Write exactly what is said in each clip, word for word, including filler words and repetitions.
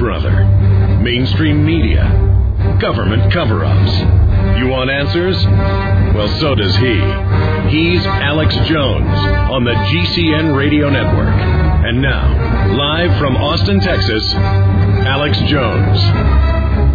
Brother, mainstream media, government cover-ups. You want answers? Well, so does he. He's Alex Jones on the G C N Radio Network. And now, live from Austin, Texas, Alex Jones.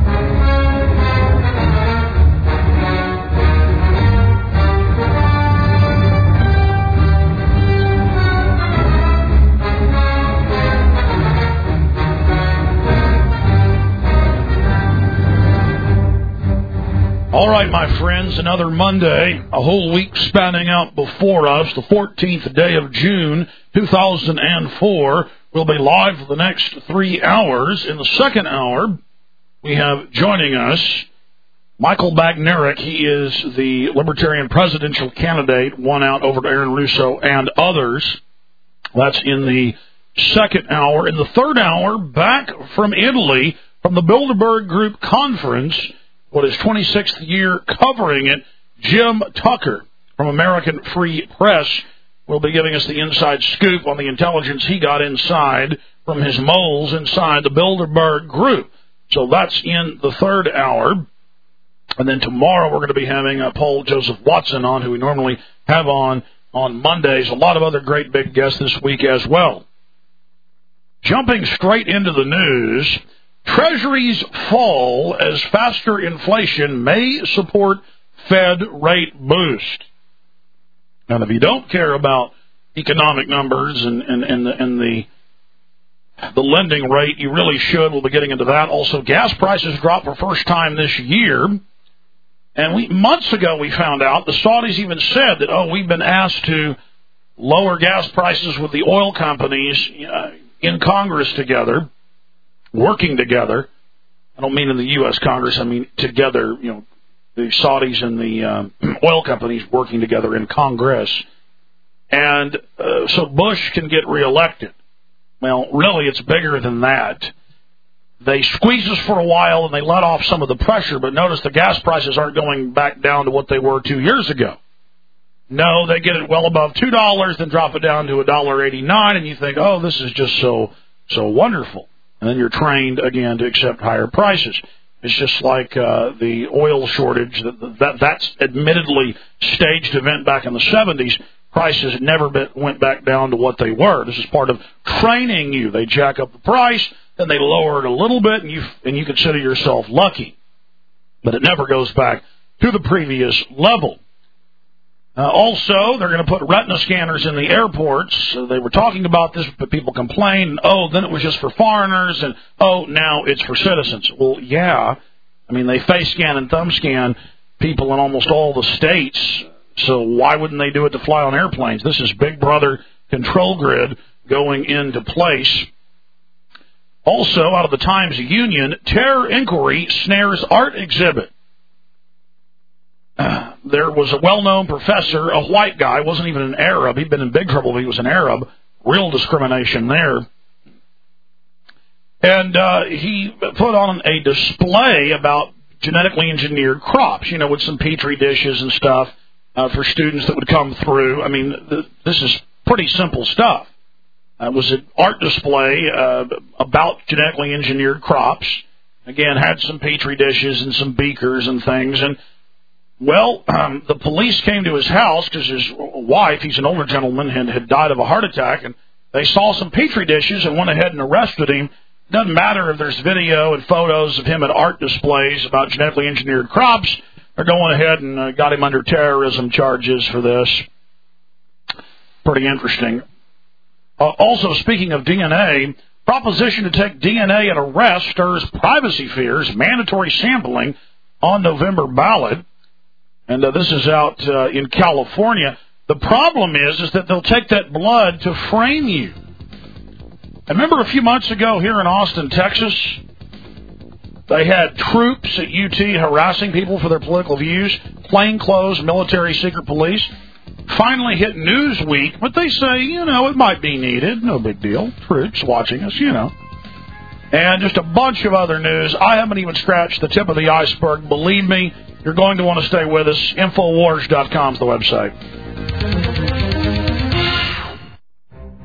All right, my friends, another Monday, a whole week spanning out before us, the fourteenth day of June, two thousand four. We'll be live for the next three hours. In the second hour, we have joining us Michael Bagnerick. He is the Libertarian presidential candidate, won out over to Aaron Russo and others. That's in the second hour. In the third hour, back from Italy, from the Bilderberg Group Conference, what is twenty-sixth year covering it, Jim Tucker from American Free Press will be giving us the inside scoop on the intelligence he got inside from his moles inside the Bilderberg Group. So that's in the third hour. And then tomorrow we're going to be having uh, Paul Joseph Watson on, who we normally have on on Mondays. A lot of other great big guests this week as well. Jumping straight into the news, Treasuries fall as faster inflation may support Fed rate boost. Now, if you don't care about economic numbers and, and, and, the, and the, the lending rate, you really should. We'll be getting into that. Also, gas prices dropped for the first time this year. And we months ago we found out, the Saudis even said that, oh, we've been asked to lower gas prices with the oil companies uh, in Congress together. Working together. I don't mean in the U S Congress. I mean together, you know, the Saudis and the um, oil companies working together in Congress. And uh, so Bush can get reelected. Well, really, it's bigger than that. They squeeze us for a while and they let off some of the pressure, but notice the gas prices aren't going back down to what they were two years ago. No, they get it well above two dollars, then drop it down to one dollar eighty-nine, and you think, oh, this is just so so wonderful. And then you're trained, again, to accept higher prices. It's just like uh, the oil shortage. That, that That's admittedly staged event back in the seventies. Prices never been, went back down to what they were. This is part of training you. They jack up the price, then they lower it a little bit, and you, and you consider yourself lucky. But it never goes back to the previous level. Uh, also, they're going to put retina scanners in the airports. So they were talking about this, but people complained, oh, then it was just for foreigners, and, oh, now it's for citizens. Well, yeah. I mean, they face scan and thumb scan people in almost all the states, so why wouldn't they do it to fly on airplanes? This is Big Brother control grid going into place. Also, out of the Times-Union, terror inquiry snares art exhibit. Uh, there was a well-known professor, a white guy, wasn't even an Arab. He'd been in big trouble if he was an Arab. Real discrimination there. And uh, he put on a display about genetically engineered crops, you know, with some petri dishes and stuff uh, for students that would come through. I mean, th- this is pretty simple stuff. Uh, it was an art display uh, about genetically engineered crops. Again, had some petri dishes and some beakers and things, and Well, um, the police came to his house because his wife, he's an older gentleman, had, had died of a heart attack, and they saw some petri dishes and went ahead and arrested him. Doesn't matter if there's video and photos of him at art displays about genetically engineered crops. They're going ahead and uh, got him under terrorism charges for this. Pretty interesting. Uh, also, speaking of D N A, proposition to take D N A at arrest stirs privacy fears, mandatory sampling on November ballot. And uh, this is out uh, in California. The problem is, is that they'll take that blood to frame you. I remember a few months ago here in Austin, Texas, they had troops at U T harassing people for their political views, plainclothes, military, secret police. Finally hit Newsweek, but they say, you know, it might be needed. No big deal. Troops watching us, you know. And just a bunch of other news. I haven't even scratched the tip of the iceberg. Believe me, you're going to want to stay with us. Infowars dot com is the website.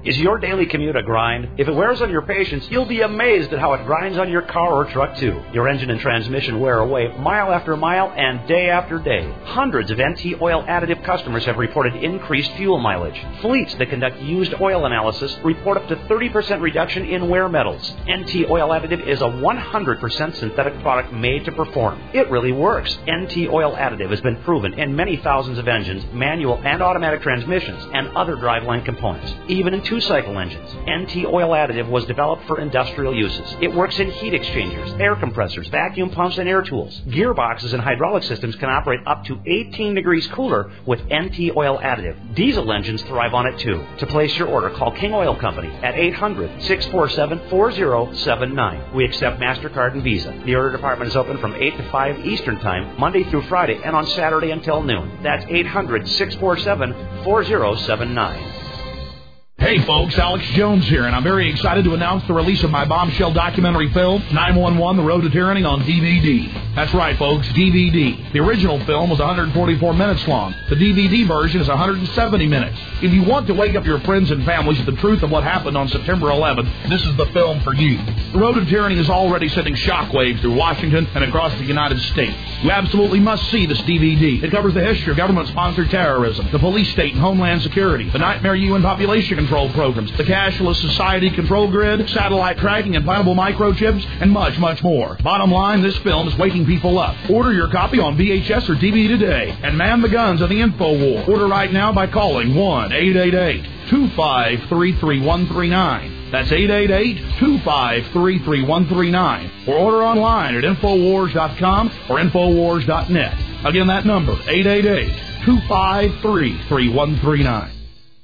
Is your daily commute a grind? If it wears on your patience, you'll be amazed at how it grinds on your car or truck too. Your engine and transmission wear away mile after mile and day after day. Hundreds of N T Oil Additive customers have reported increased fuel mileage. Fleets that conduct used oil analysis report up to thirty percent reduction in wear metals. N T Oil Additive is a one hundred percent synthetic product made to perform. It really works. N T Oil Additive has been proven in many thousands of engines, manual and automatic transmissions, and other driveline components, even in two-cycle engines. N T Oil Additive was developed for industrial uses. It works in heat exchangers, air compressors, vacuum pumps, and air tools. Gearboxes and hydraulic systems can operate up to eighteen degrees cooler with N T Oil Additive. Diesel engines thrive on it too. To place your order, call King Oil Company at eight hundred, six four seven, four zero seven nine. We accept MasterCard and Visa. The order department is open from eight to five Eastern Time, Monday through Friday, and on Saturday until noon. That's eight hundred, six four seven, four zero seven nine. Hey folks, Alex Jones here, and I'm very excited to announce the release of my bombshell documentary film, nine one one, The Road to Tyranny, on D V D. That's right, folks, D V D. The original film was one hundred forty-four minutes long. The D V D version is one hundred seventy minutes. If you want to wake up your friends and families with the truth of what happened on September eleventh, this is the film for you. The Road to Tyranny is already sending shockwaves through Washington and across the United States. You absolutely must see this D V D. It covers the history of government-sponsored terrorism, the police state and homeland security, the nightmare U N population control programs, the cashless society control grid, satellite tracking, implantable microchips, and much, much more. Bottom line, this film is waking people up. Order your copy on V H S or D V D today, and man the guns of the info war. Order right now by calling one eight eight eight, two five three, three one three nine. That's eight eight eight, two five three, three one three nine. Or order online at infowars dot com or infowars dot net. Again, that number, eight eight eight, two five three, three one three nine.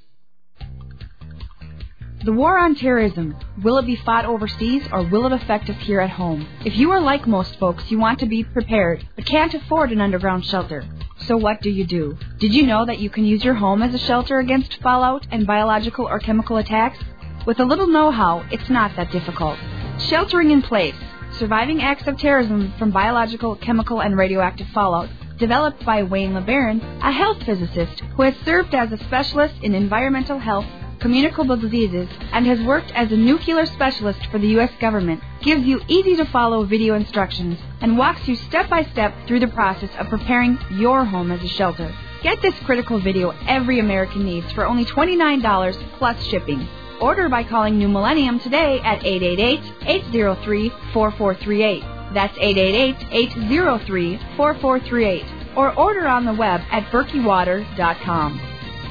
The war on terrorism, will it be fought overseas or will it affect us here at home? If you are like most folks, you want to be prepared, but can't afford an underground shelter. So what do you do? Did you know that you can use your home as a shelter against fallout and biological or chemical attacks? With a little know-how, it's not that difficult. Sheltering in Place, Surviving Acts of Terrorism from Biological, Chemical, and Radioactive Fallout, developed by Wayne LeBaron, a health physicist who has served as a specialist in environmental health, communicable diseases, and has worked as a nuclear specialist for the U S government, gives you easy-to-follow video instructions and walks you step-by-step through the process of preparing your home as a shelter. Get this critical video every American needs for only twenty-nine dollars plus shipping. Order by calling New Millennium today at eight eight eight, eight zero three, four four three eight. That's eight eight eight, eight zero three, four four three eight. Or order on the web at berkey water dot com.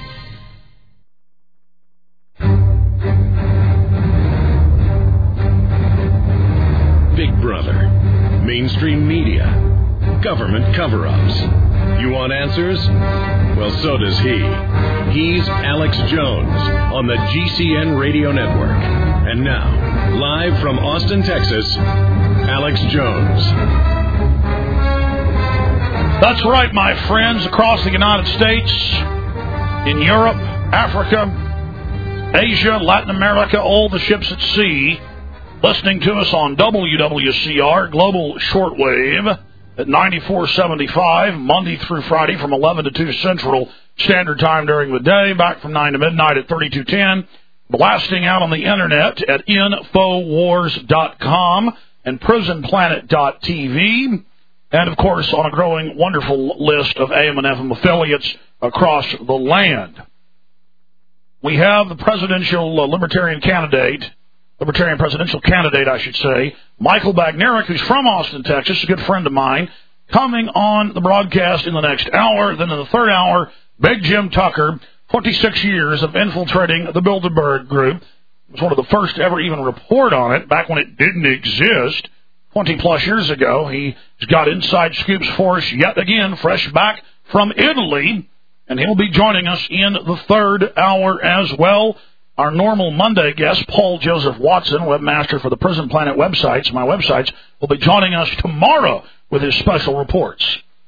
Big Brother, mainstream media, government cover-ups. You want answers? Well, so does he. He's Alex Jones on the G C N Radio Network. And now, live from Austin, Texas, Alex Jones. That's right, my friends, across the United States, in Europe, Africa, Asia, Latin America, all the ships at sea, listening to us on W W C R, Global Shortwave, at ninety-four seventy-five, Monday through Friday from eleven to two Central Standard Time during the day, back from nine to midnight at thirty-two ten, blasting out on the Internet at infowars dot com and prison planet dot t v, and, of course, on a growing, wonderful list of A M and F M affiliates across the land. We have the presidential uh, libertarian candidate, Libertarian presidential candidate, I should say, Michael Bagnerick, who's from Austin, Texas, a good friend of mine, coming on the broadcast in the next hour. Then in the third hour, Big Jim Tucker, twenty-six years of infiltrating the Bilderberg Group. It was one of the first to ever even report on it, back when it didn't exist, twenty-plus years ago. He's got inside scoops for us yet again, fresh back from Italy, and he'll be joining us in the third hour as well. Our normal Monday guest, Paul Joseph Watson, webmaster for the Prison Planet websites, my websites, will be joining us tomorrow with his special reports.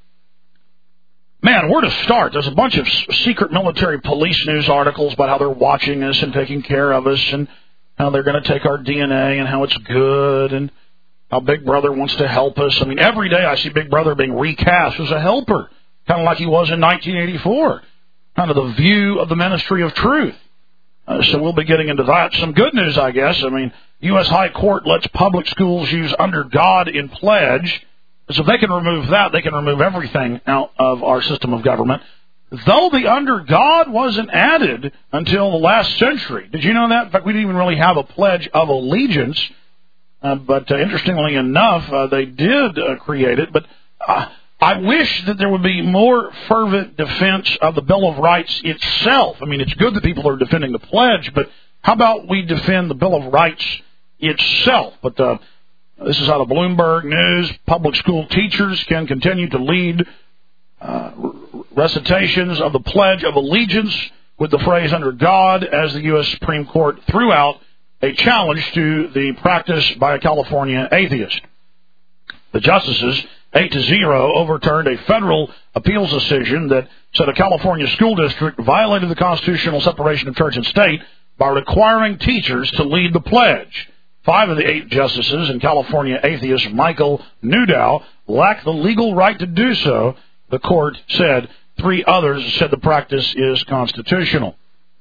Man, where to start? There's a bunch of secret military police news articles about how they're watching us and taking care of us and how they're going to take our D N A and how it's good and how Big Brother wants to help us. I mean, every day I see Big Brother being recast as a helper, kind of like he was in nineteen eighty-four, kind of the view of the Ministry of Truth. Uh, so we'll be getting into that. Some good news, I guess. I mean, U S High Court lets public schools use under God in pledge. So if they can remove that, they can remove everything out of our system of government. Though the under God wasn't added until the last century. Did you know that? In fact, we didn't even really have a pledge of allegiance. Uh, but uh, interestingly enough, uh, they did uh, create it. But uh, I wish that there would be more fervent defense of the Bill of Rights itself. I mean, it's good that people are defending the pledge, but how about we defend the Bill of Rights itself? But uh, this is out of Bloomberg News. Public school teachers can continue to lead uh, recitations of the Pledge of Allegiance with the phrase under God as the U S Supreme Court threw out a challenge to the practice by a California atheist. The justices, eight to zero, overturned a federal appeals decision that said a California school district violated the constitutional separation of church and state by requiring teachers to lead the pledge. Five of the eight justices and California atheist Michael Newdow lack the legal right to do so, the court said. Three others said the practice is constitutional.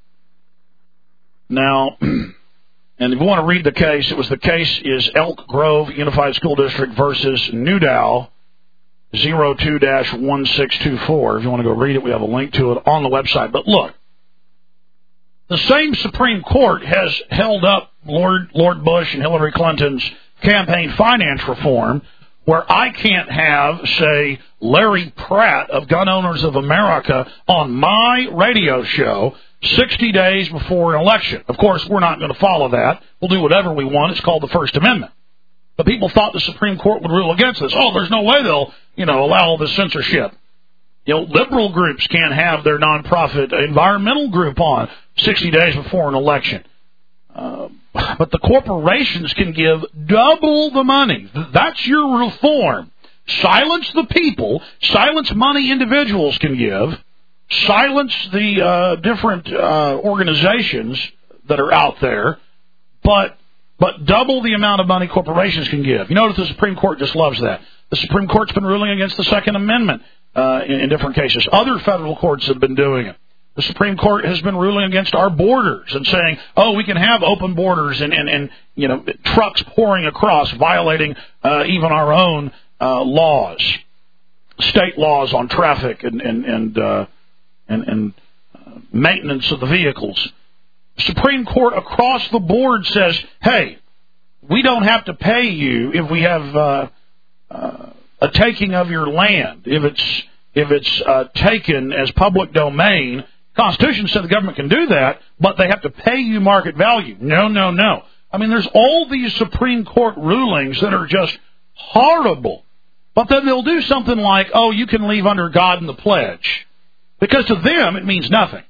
Now, and if you want to read the case, it was the case is Elk Grove Unified School District versus Newdow, zero two dash one six two four. If you want to go read it, we have a link to it on the website. But look, the same Supreme Court has held up Lord, Lord Bush and Hillary Clinton's campaign finance reform, where I can't have, say, Larry Pratt of Gun Owners of America on my radio show sixty days before an election. Of course, we're not going to follow that. We'll do whatever we want. It's called the First Amendment. But people thought the Supreme Court would rule against this. Oh, there's no way they'll, you know, allow all this censorship. You know, liberal groups can't have their nonprofit environmental group on sixty days before an election. Uh, but the corporations can give double the money. That's your reform. Silence the people. Silence money individuals can give. Silence the uh, different uh, organizations that are out there. But but double the amount of money corporations can give. You notice the Supreme Court just loves that. The Supreme Court's been ruling against the Second Amendment uh, in, in different cases. Other federal courts have been doing it. The Supreme Court has been ruling against our borders and saying, oh, we can have open borders and, and, and you know, trucks pouring across, violating uh, even our own uh, laws, state laws on traffic and and and, uh, and, and uh, maintenance of the vehicles. The Supreme Court across the board says, hey, we don't have to pay you if we have uh, uh, a taking of your land, if it's if it's uh, taken as public domain. Constitution said the government can do that, but they have to pay you market value. No, no, no. I mean, there's all these Supreme Court rulings that are just horrible. But then they'll do something like, oh, you can leave under God in the pledge. Because to them, it means nothing.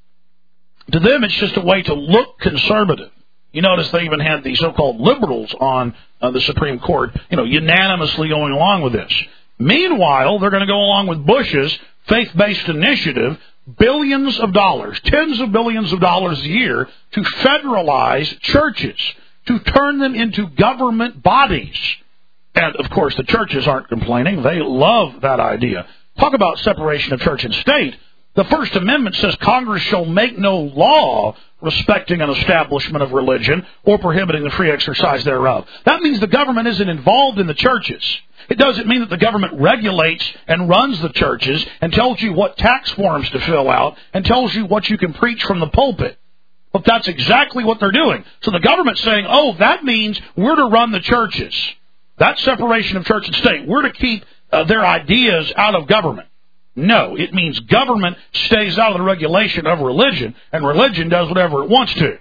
To them, it's just a way to look conservative. You notice they even had the so-called liberals on uh, the Supreme Court, you know, unanimously going along with this. Meanwhile, they're going to go along with Bush's faith-based initiative, billions of dollars, tens of billions of dollars a year to federalize churches, to turn them into government bodies. And, of course, the churches aren't complaining. They love that idea. Talk about separation of church and state. The First Amendment says Congress shall make no law respecting an establishment of religion or prohibiting the free exercise thereof. That means the government isn't involved in the churches. It doesn't mean that the government regulates and runs the churches and tells you what tax forms to fill out and tells you what you can preach from the pulpit. But that's exactly what they're doing. So the government's saying, oh, that means we're to run the churches. That's separation of church and state. We're to keep uh, their ideas out of government. No, it means government stays out of the regulation of religion, and religion does whatever it wants to.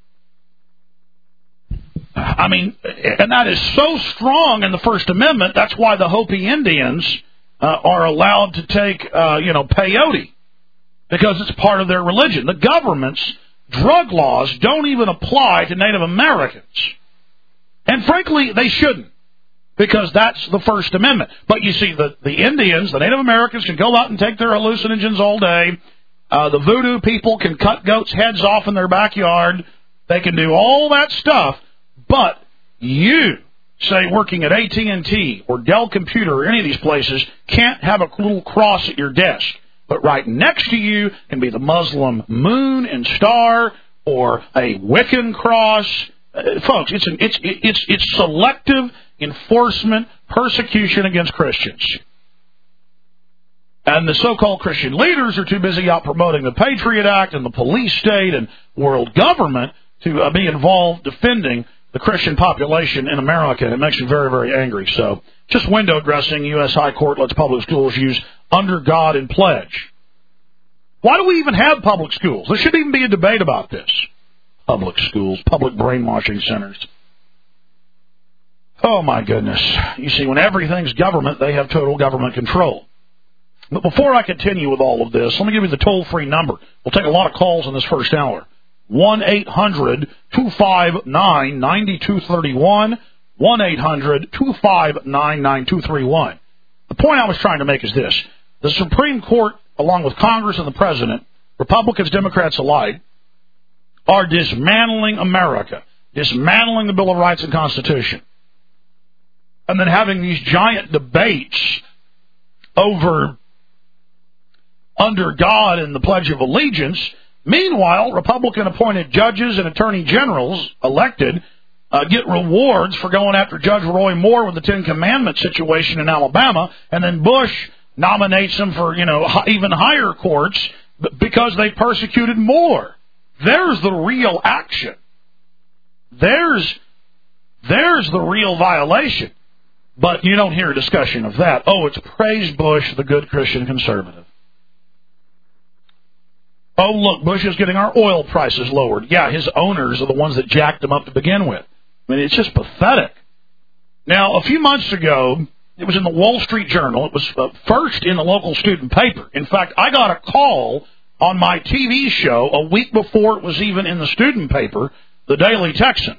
I mean, and that is so strong in the First Amendment, that's why the Hopi Indians uh, are allowed to take, uh, you know, peyote, because it's part of their religion. The government's drug laws don't even apply to Native Americans. And frankly, they shouldn't, because that's the First Amendment. But you see, the, the Indians, the Native Americans, can go out and take their hallucinogens all day. Uh, the voodoo people can cut goats' heads off in their backyard. They can do all that stuff. But you, say, working at A T and T or Dell Computer or any of these places, can't have a little cross at your desk. But right next to you can be the Muslim moon and star, or a Wiccan cross. Uh, folks, it's, an, it's, it's, it's selective enforcement, persecution against Christians. And the so-called Christian leaders are too busy out promoting the Patriot Act and the police state and world government to uh, be involved defending the Christian population in America. And it makes me very, very angry. So just window dressing. U S High Court lets public schools use under God and pledge. Why do we even have public schools? There shouldn't even be a debate about this. Public schools, public brainwashing centers. Oh, my goodness. You see, when everything's government, they have total government control. But before I continue with all of this, let me give you the toll-free number. We'll take a lot of calls in this first hour. one eight hundred two five nine nine two three one. one eight hundred two five nine nine two three one. The point I was trying to make is this. The Supreme Court, along with Congress and the President, Republicans, Democrats alike, are dismantling America, dismantling the Bill of Rights and Constitution, and then having these giant debates over under God and the Pledge of Allegiance. Meanwhile, Republican-appointed judges and attorney generals elected uh, get rewards for going after Judge Roy Moore with the Ten Commandments situation in Alabama, and then Bush nominates them for, you know, even higher courts because they persecuted Moore. There's the real action. There's, there's the real violation. But you don't hear a discussion of that. Oh, it's praise Bush, the good Christian conservative. Oh, look, Bush is getting our oil prices lowered. Yeah, his owners are the ones that jacked them up to begin with. I mean, it's just pathetic. Now, a few months ago, it was in the Wall Street Journal. It was uh, first in the local student paper. In fact, I got a call on my T V show a week before it was even in the student paper, the Daily Texan.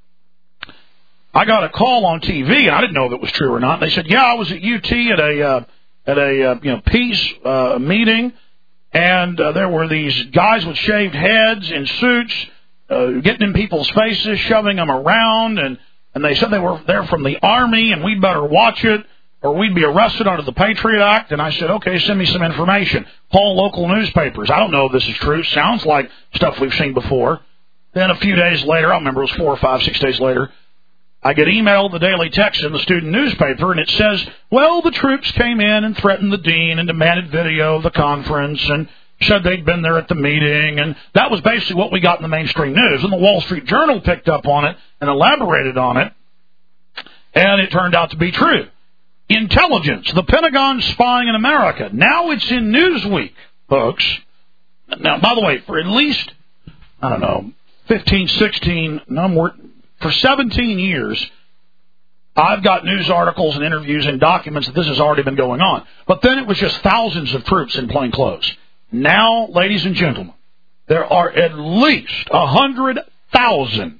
I got a call on T V, and I didn't know if it was true or not. They said, yeah, I was at U T at a uh, at a uh, you know peace uh, meeting, and uh, there were these guys with shaved heads in suits uh, getting in people's faces, shoving them around, and, and they said they were there from the Army, and we'd better watch it, or we'd be arrested under the Patriot Act. And I said, okay, send me some information. Call local newspapers. I don't know if this is true. Sounds like stuff we've seen before. Then a few days later, I don't remember, it was four or five, six days later, I get emailed the Daily Texan, the student newspaper, and it says, well, the troops came in and threatened the dean and demanded video of the conference and said they'd been there at the meeting. And that was basically what we got in the mainstream news. And the Wall Street Journal picked up on it and elaborated on it, and it turned out to be true. Intelligence, the Pentagon spying in America. Now it's in Newsweek, folks. Now, by the way, for at least, I don't know, fifteen, sixteen, no more, for seventeen years, I've got news articles and interviews and documents that this has already been going on. But then it was just thousands of troops in plain clothes. Now, ladies and gentlemen, there are at least one hundred thousand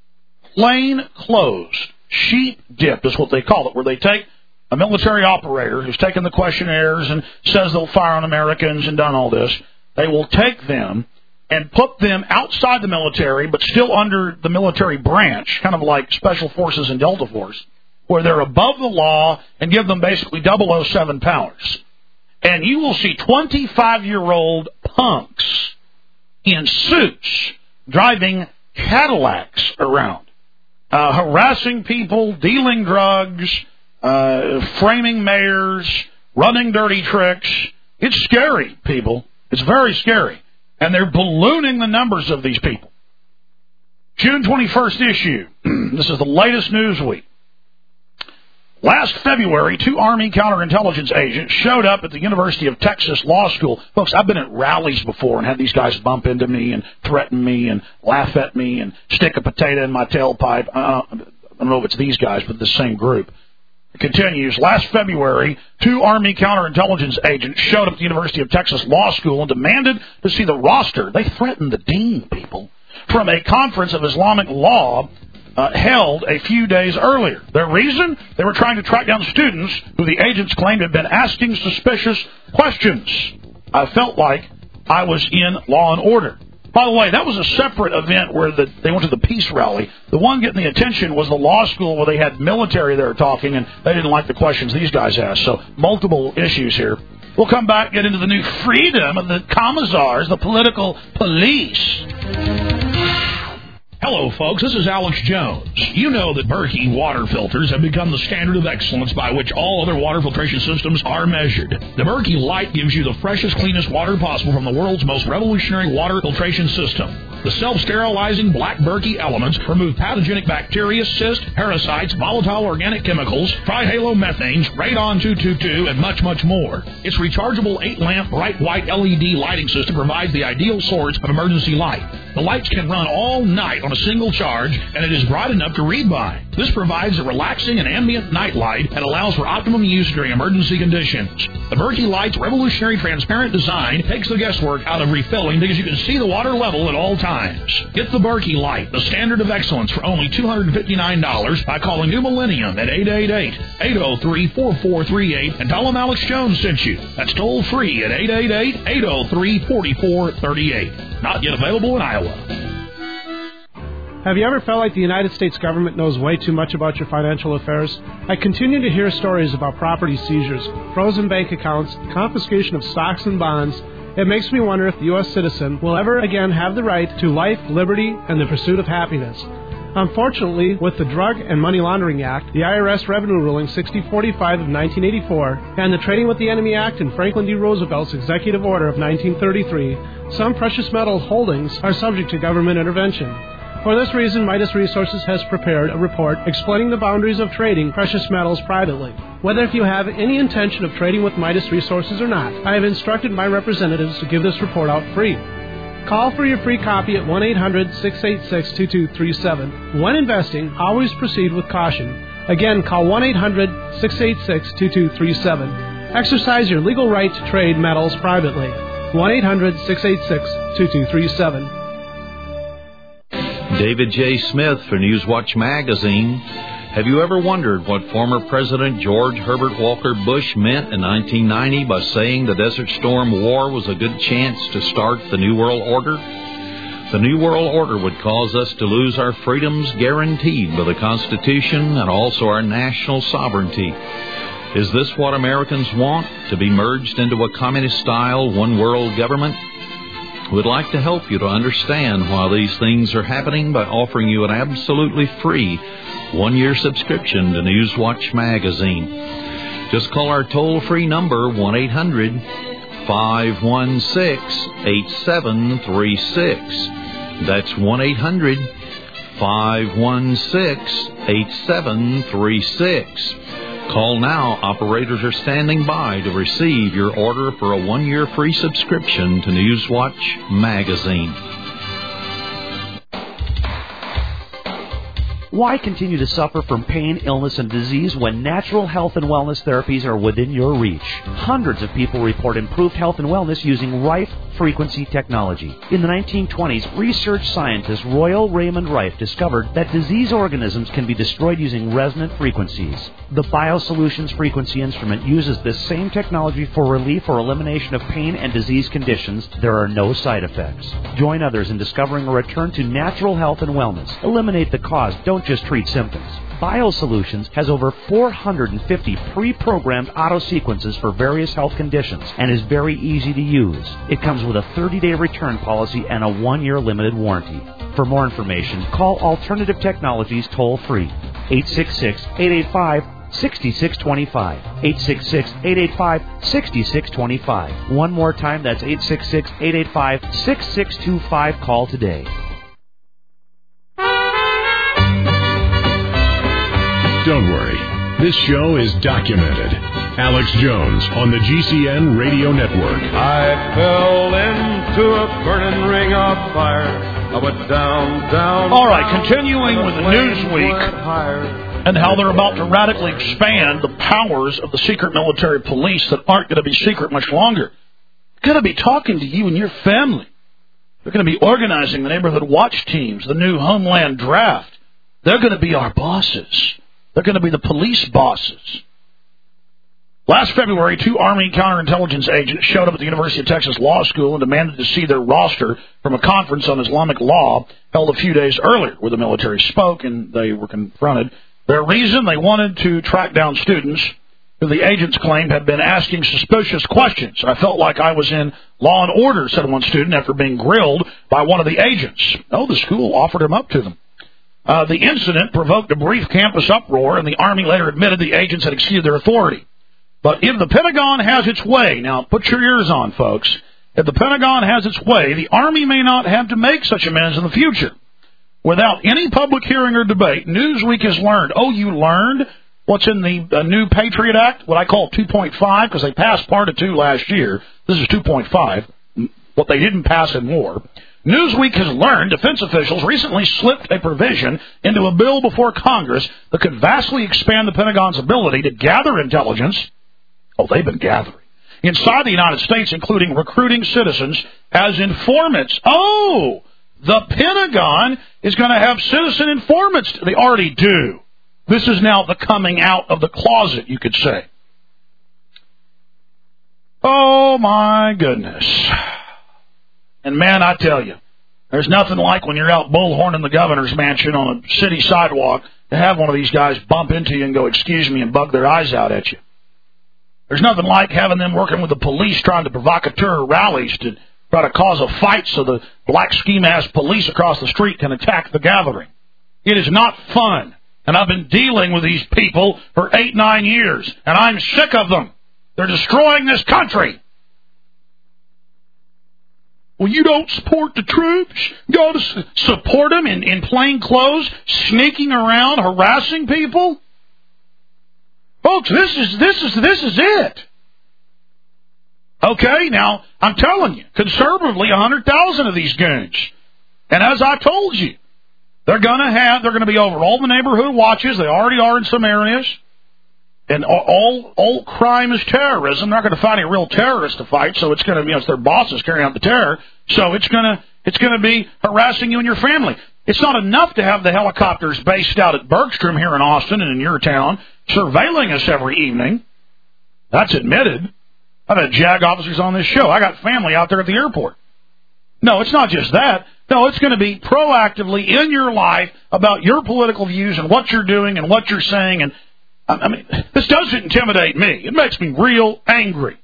plain clothes, sheep dipped is what they call it, where they take a military operator who's taken the questionnaires and says they'll fire on Americans and done all this. They will take them and put them outside the military, but still under the military branch, kind of like Special Forces and Delta Force, where they're above the law, and give them basically double oh seven powers. And you will see twenty-five-year-old punks in suits driving Cadillacs around, uh, harassing people, dealing drugs, uh, framing mayors, running dirty tricks. It's scary, people. It's very scary. And they're ballooning the numbers of these people. June twenty-first issue. This is the latest Newsweek. Last February, two Army counterintelligence agents showed up at the University of Texas Law School. Folks, I've been at rallies before and had these guys bump into me and threaten me and laugh at me and stick a potato in my tailpipe. Uh, I don't know if it's these guys, but the same group. It continues. Last February, two Army counterintelligence agents showed up at the University of Texas Law School and demanded to see the roster. They threatened the dean, people, from a conference of Islamic law uh, held a few days earlier. Their reason? They were trying to track down students who the agents claimed had been asking suspicious questions. I felt like I was in Law and Order. By the way, that was a separate event where the, they went to the peace rally. The one getting the attention was the law school where they had military there talking, and they didn't like the questions these guys asked. So multiple issues here. We'll come back, get into the new freedom of the commissars, the political police. Hello, folks. This is Alex Jones. You know that Berkey water filters have become the standard of excellence by which all other water filtration systems are measured. The Berkey Light gives you the freshest, cleanest water possible from the world's most revolutionary water filtration system. The self-sterilizing black Berkey elements remove pathogenic bacteria, cysts, parasites, volatile organic chemicals, trihalomethanes, radon two twenty-two, and much, much more. Its rechargeable eight-lamp bright white L E D lighting system provides the ideal source of emergency light. The lights can run all night on a single charge, and it is bright enough to read by. This provides a relaxing and ambient night light and allows for optimum use during emergency conditions. The Berkey Light's revolutionary transparent design takes the guesswork out of refilling because you can see the water level at all times. Get the Berkey Light, the standard of excellence, for only two hundred fifty-nine dollars by calling New Millennium at eight eight eight, eight oh three, four four three eight and tell them Alex Jones sent you. That's toll free at eight eight eight, eight oh three, four four three eight. Not yet available in Iowa. Have you ever felt like the United States government knows way too much about your financial affairs? I continue to hear stories about property seizures, frozen bank accounts, confiscation of stocks and bonds. It makes me wonder if the U S citizen will ever again have the right to life, liberty, and the pursuit of happiness. Unfortunately, with the Drug and Money Laundering Act, the I R S Revenue Ruling sixty forty-five of nineteen eighty-four, and the Trading with the Enemy Act and Franklin D. Roosevelt's Executive Order of nineteen thirty-three, some precious metal holdings are subject to government intervention. For this reason, Midas Resources has prepared a report explaining the boundaries of trading precious metals privately. Whether if you have any intention of trading with Midas Resources or not, I have instructed my representatives to give this report out free. Call for your free copy at one eight hundred, six eight six, two two three seven. When investing, always proceed with caution. Again, call one eight hundred, six eight six, two two three seven. Exercise your legal right to trade metals privately. one eight hundred, six eight six, two two three seven. David J. Smith for Newswatch Magazine. Have you ever wondered what former President George Herbert Walker Bush meant in nineteen ninety by saying the Desert Storm War was a good chance to start the New World Order? The New World Order would cause us to lose our freedoms guaranteed by the Constitution and also our national sovereignty. Is this what Americans want, to be merged into a communist-style one-world government? We'd like to help you to understand why these things are happening by offering you an absolutely free one-year subscription to Newswatch Magazine. Just call our toll-free number, one eight hundred, five one six, eight seven three six. That's one eight hundred, five one six, eight seven three six. Call now. Operators are standing by to receive your order for a one-year free subscription to Newswatch Magazine. Why continue to suffer from pain, illness, and disease when natural health and wellness therapies are within your reach? Hundreds of people report improved health and wellness using Rife frequency technology. In the nineteen twenties, research scientist Royal Raymond Rife discovered that disease organisms can be destroyed using resonant frequencies. The BioSolutions frequency instrument uses this same technology for relief or elimination of pain and disease conditions. There are no side effects. Join others in discovering a return to natural health and wellness. Eliminate the cause. Don't just treat symptoms. BioSolutions has over four hundred fifty pre-programmed auto-sequences for various health conditions and is very easy to use. It comes with a thirty-day return policy and a one-year limited warranty. For more information, call Alternative Technologies toll-free, eight six six, eight eight five, six six two five, eight six six, eight eight five, six six two five. One more time, that's eight six six, eight eight five, six six two five. Call today. Don't worry. This show is documented. Alex Jones on the G C N Radio Network. I fell into a burning ring of fire. I went down, down. All right, continuing with the Newsweek and how they're about to radically expand the powers of the secret military police that aren't going to be secret much longer. They're going to be talking to you and your family. They're going to be organizing the neighborhood watch teams, the new Homeland Draft. They're going to be our bosses. They're going to be the police bosses. Last February, two Army counterintelligence agents showed up at the University of Texas Law School and demanded to see their roster from a conference on Islamic law held a few days earlier, where the military spoke and they were confronted. Their reason, they wanted to track down students who the agents claimed had been asking suspicious questions. I felt like I was in Law and Order, said one student after being grilled by one of the agents. Oh, the school offered him up to them. Uh, the incident provoked a brief campus uproar, and the Army later admitted the agents had exceeded their authority. But if the Pentagon has its way, now put your ears on, folks, if the Pentagon has its way, the Army may not have to make such amends in the future. Without any public hearing or debate, Newsweek has learned. Oh, you learned what's in the uh, new Patriot Act, what I call two point five, because they passed part of two last year. This is two point five, what they didn't pass in war. Newsweek has learned defense officials recently slipped a provision into a bill before Congress that could vastly expand the Pentagon's ability to gather intelligence. Oh, they've been gathering. Inside the United States, including recruiting citizens as informants. Oh, the Pentagon is going to have citizen informants. They already do. This is now the coming out of the closet, you could say. Oh, my goodness. And, man, I tell you, there's nothing like when you're out bullhorning the governor's mansion on a city sidewalk to have one of these guys bump into you and go, excuse me, and bug their eyes out at you. There's nothing like having them working with the police trying to provocateur rallies to try to cause a fight so the black ski-mask police across the street can attack the gathering. It is not fun. And I've been dealing with these people for eight, nine years, and I'm sick of them. They're destroying this country. Well, you don't support the troops? Go to support them in, in plain clothes, sneaking around, harassing people? Folks, this is this is this is it. Okay, now I'm telling you, conservatively, a hundred thousand of these goons, and as I told you, they're going to have they're going to be over all the neighborhood watches. They already are in some areas, and all all, all crime is terrorism. They're not going to find any real terrorists to fight, so it's going to be you know, it's their bosses carrying out the terror. So it's going to it's going to be harassing you and your family. It's not enough to have the helicopters based out at Bergstrom here in Austin and in your town surveilling us every evening. That's admitted. I've had JAG officers on this show. I got family out there at the airport. No, it's not just that. No, it's going to be proactively in your life about your political views and what you're doing and what you're saying. And I mean, this doesn't intimidate me. It makes me real angry.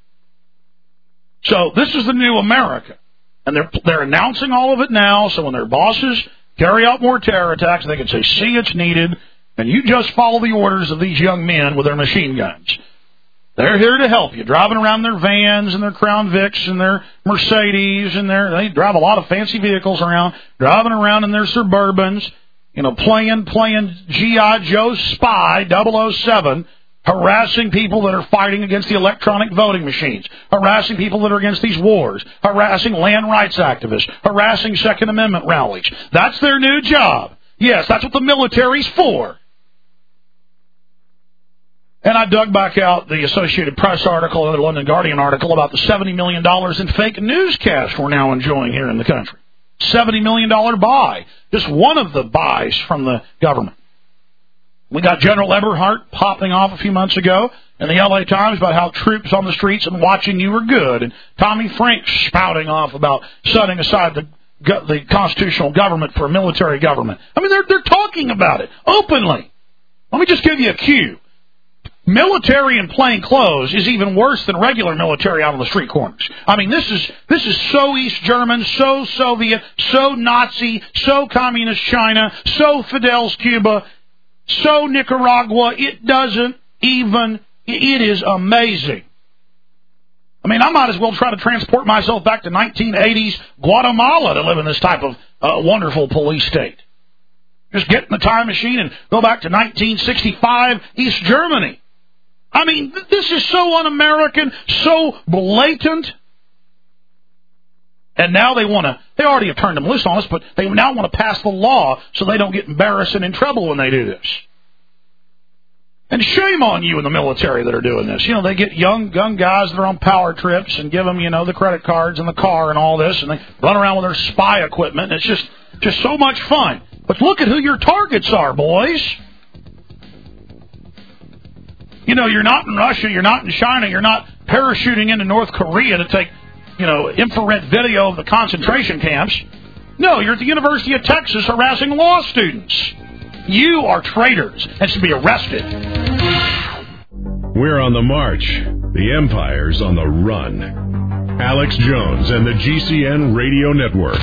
So this is the new America. And they're they're announcing all of it now, so when their bosses carry out more terror attacks, they can say, see, it's needed, and you just follow the orders of these young men with their machine guns. They're here to help you, driving around their vans and their Crown Vics and their Mercedes, and their they drive a lot of fancy vehicles around, driving around in their Suburbans, you know, playing, playing G I. Joe Spy double oh seven, harassing people that are fighting against the electronic voting machines, harassing people that are against these wars, harassing land rights activists, harassing Second Amendment rallies. That's their new job. Yes, that's what the military's for. And I dug back out the Associated Press article and the London Guardian article about the seventy million dollars in fake newscasts we're now enjoying here in the country. seventy million dollars buy. Just one of the buys from the government. We got General Eberhardt popping off a few months ago in the L A Times about how troops on the streets and watching you were good. And Tommy Frank spouting off about setting aside the the constitutional government for a military government. I mean, they're they're talking about it openly. Let me just give you a cue. Military in plain clothes is even worse than regular military out on the street corners. I mean, this is this is so East German, so Soviet, so Nazi, so Communist China, so Fidel's Cuba, so Nicaragua. It doesn't even, it is amazing. I mean, I might as well try to transport myself back to nineteen eighties Guatemala to live in this type of uh, wonderful police state. Just get in the time machine and go back to nineteen sixty-five East Germany. I mean, this is so un-American, so blatant. And now they want to, they already have turned them loose on us, but they now want to pass the law so they don't get embarrassed and in trouble when they do this. And shame on you in the military that are doing this. You know, they get young, young guys that are on power trips and give them, you know, the credit cards and the car and all this, and they run around with their spy equipment, and it's just, just so much fun. But look at who your targets are, boys. You know, you're not in Russia, you're not in China, you're not parachuting into North Korea to take, you know, infrared video of the concentration camps. No, you're at the University of Texas harassing law students. You are traitors and should be arrested. We're on the march. The Empire's on the run. Alex Jones and the G C N Radio Network.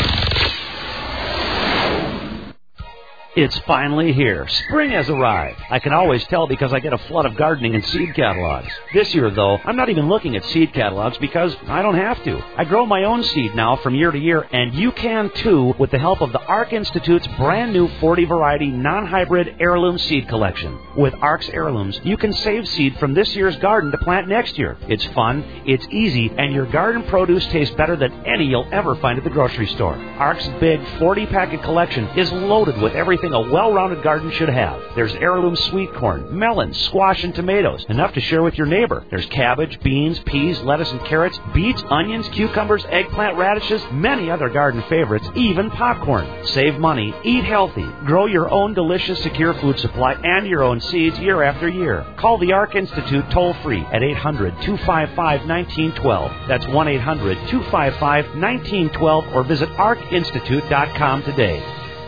It's finally here. Spring has arrived. I can always tell because I get a flood of gardening and seed catalogs. This year, though, I'm not even looking at seed catalogs because I don't have to. I grow my own seed now from year to year, and you can too with the help of the ARC Institute's brand new forty variety non-hybrid heirloom seed collection. With ARC's heirlooms, you can save seed from this year's garden to plant next year. It's fun, it's easy, and your garden produce tastes better than any you'll ever find at the grocery store. ARC's big forty packet collection is loaded with everything a well-rounded garden should have. There's heirloom sweet corn, melons, squash, and tomatoes, enough to share with your neighbor. There's cabbage, beans, peas, lettuce, and carrots, beets, onions, cucumbers, eggplant, radishes, many other garden favorites, even popcorn. Save money, eat healthy, grow your own delicious, secure food supply and your own seeds year after year. Call the ARC Institute toll-free at eight hundred, two five five, one nine one two. That's one eight hundred, two five five, one nine one two or visit arc institute dot com today.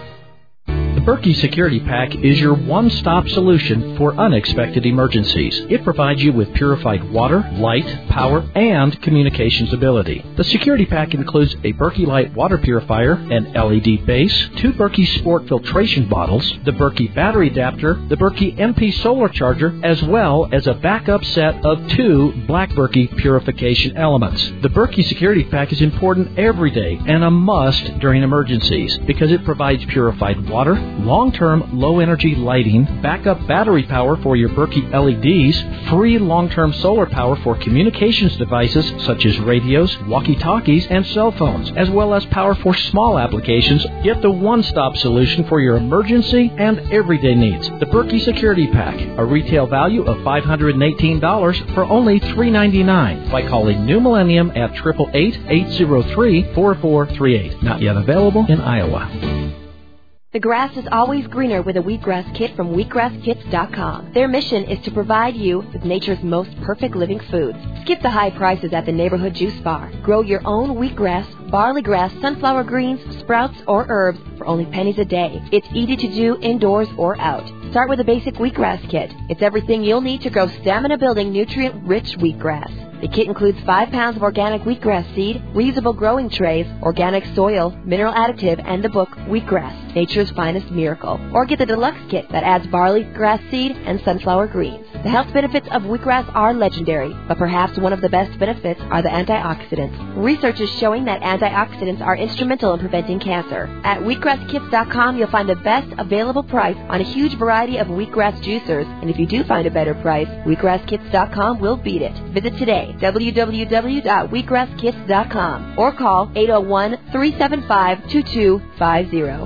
The Berkey Security Pack is your one-stop solution for unexpected emergencies. It provides you with purified water, light, power, and communications ability. The Security Pack includes a Berkey Light water purifier, an L E D base, two Berkey Sport filtration bottles, the Berkey battery adapter, the Berkey M P solar charger, as well as a backup set of two Black Berkey purification elements. The Berkey Security Pack is important every day and a must during emergencies because it provides purified water, long-term low-energy lighting, backup battery power for your Berkey L E Ds, free long-term solar power for communications devices such as radios, walkie-talkies, and cell phones, as well as power for small applications. Get the one-stop solution for your emergency and everyday needs. The Berkey Security Pack, a retail value of five hundred eighteen dollars for only three hundred ninety-nine dollars by calling New Millennium at eight eight eight, eight zero three, four four three eight. Not yet available in Iowa. The grass is always greener with a wheatgrass kit from wheatgrass kits dot com. Their mission is to provide you with nature's most perfect living foods. Skip the high prices at the neighborhood juice bar. Grow your own wheatgrass, barley grass, sunflower greens, sprouts, or herbs for only pennies a day. It's easy to do indoors or out. Start with a basic wheatgrass kit. It's everything you'll need to grow stamina-building, nutrient-rich wheatgrass. The kit includes five pounds of organic wheatgrass seed, reusable growing trays, organic soil, mineral additive, and the book Wheatgrass, Nature's Finest Miracle. Or get the deluxe kit that adds barley grass seed and sunflower greens. The health benefits of wheatgrass are legendary, but perhaps one of the best benefits are the antioxidants. Research is showing that antioxidants are instrumental in preventing cancer. At wheatgrass kits dot com, you'll find the best available price on a huge variety of wheatgrass juicers, and if you do find a better price, wheatgrass kits dot com will beat it. Visit today, w w w dot wheatgrass kits dot com, or call eight oh one, three seven five, two two five zero.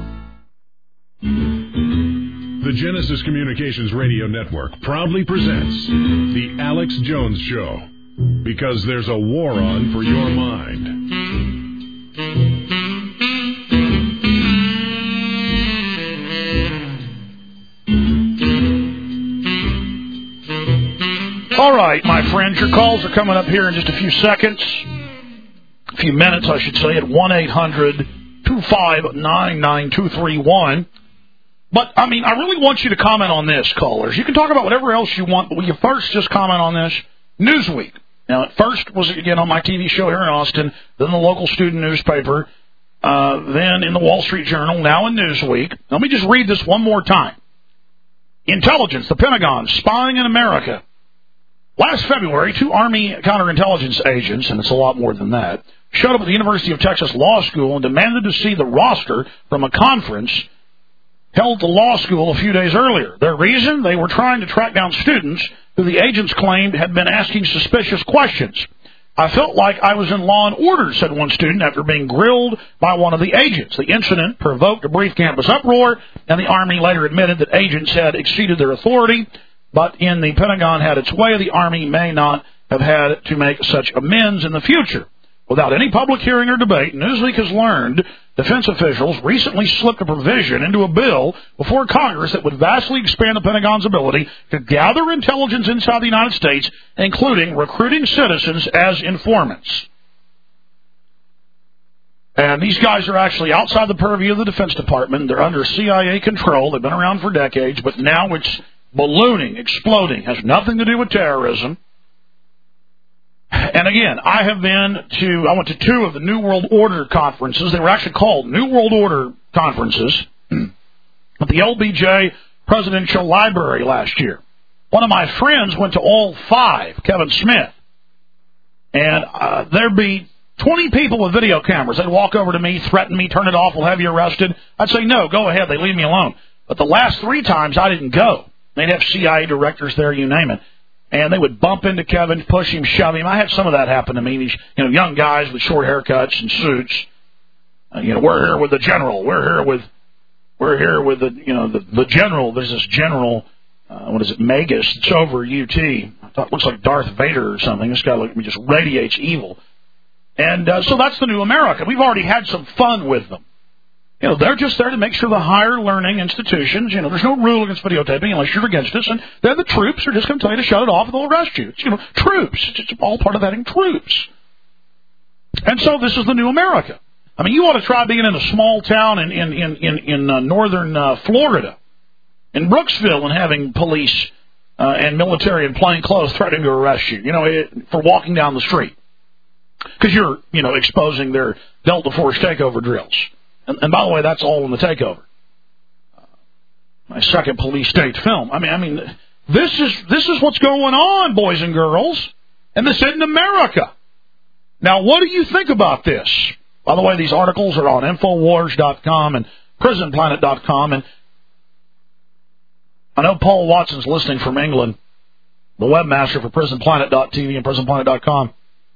The Genesis Communications Radio Network proudly presents The Alex Jones Show, because there's a war on for your mind. All right, my friends, your calls are coming up here in just a few seconds, a few minutes, I should say, at one eight hundred, two five nine, nine two three one. But, I mean, I really want you to comment on this, callers. You can talk about whatever else you want, but will you first just comment on this? Newsweek. Now, at first was, again, on my T V show here in Austin, then the local student newspaper, uh, then in the Wall Street Journal, now in Newsweek. Let me just read this one more time. Intelligence, the Pentagon, spying in America. Last February, two Army counterintelligence agents, and it's a lot more than that, showed up at the University of Texas Law School and demanded to see the roster from a conference held at the law school a few days earlier. Their reason? They were trying to track down students who the agents claimed had been asking suspicious questions. I felt like I was in Law and Order, said one student after being grilled by one of the agents. The incident provoked a brief campus uproar, and the Army later admitted that agents had exceeded their authority, but in the Pentagon had its way, the Army may not have had to make such amends in the future. Without any public hearing or debate, Newsweek has learned defense officials recently slipped a provision into a bill before Congress that would vastly expand the Pentagon's ability to gather intelligence inside the United States, including recruiting citizens as informants. And these guys are actually outside the purview of the Defense Department. They're under C I A control. They've been around for decades, but now it's ballooning, exploding, has nothing to do with terrorism. And again, I have been to, I went to two of the New World Order conferences. They were actually called New World Order conferences at the L B J Presidential Library last year. One of my friends went to all five, Kevin Smith. And uh, there'd be twenty people with video cameras. They'd walk over to me, threaten me, turn it off, we'll have you arrested. I'd say, no, go ahead. They leave me alone. But the last three times, I didn't go. They'd have C I A directors there, you name it. And they would bump into Kevin, push him, shove him. I had some of that happen to me. These, you know, young guys with short haircuts and suits. Uh, you know, we're here with the general. We're here with, we're here with the, you know, the, the general. There's this general, uh, what is it, Magus. It's over U T. I thought it looks like Darth Vader or something. This guy like, just radiates evil. And uh, so that's the new America. We've already had some fun with them. You know, they're just there to make sure the higher learning institutions, you know, there's no rule against videotaping unless you're against us, and they're the troops. They're just going to tell you to shut it off and they'll arrest you. It's, you know, troops. It's all part of having troops. And so this is the new America. I mean, you ought to try being in a small town in, in, in, in, in uh, northern uh, Florida, in Brooksville, and having police uh, and military in plain clothes threatening to arrest you, you know, it, for walking down the street. Because you're, you know, exposing their Delta Force takeover drills. And, and by the way, that's all in the takeover. Uh, my second police state film. I mean, I mean, this is this is what's going on, boys and girls, and this isn't America. Now, what do you think about this? By the way, these articles are on Infowars dot com and Prison Planet dot com, and I know Paul Watson's listening from England, the webmaster for Prison Planet dot T V and Prison Planet dot com.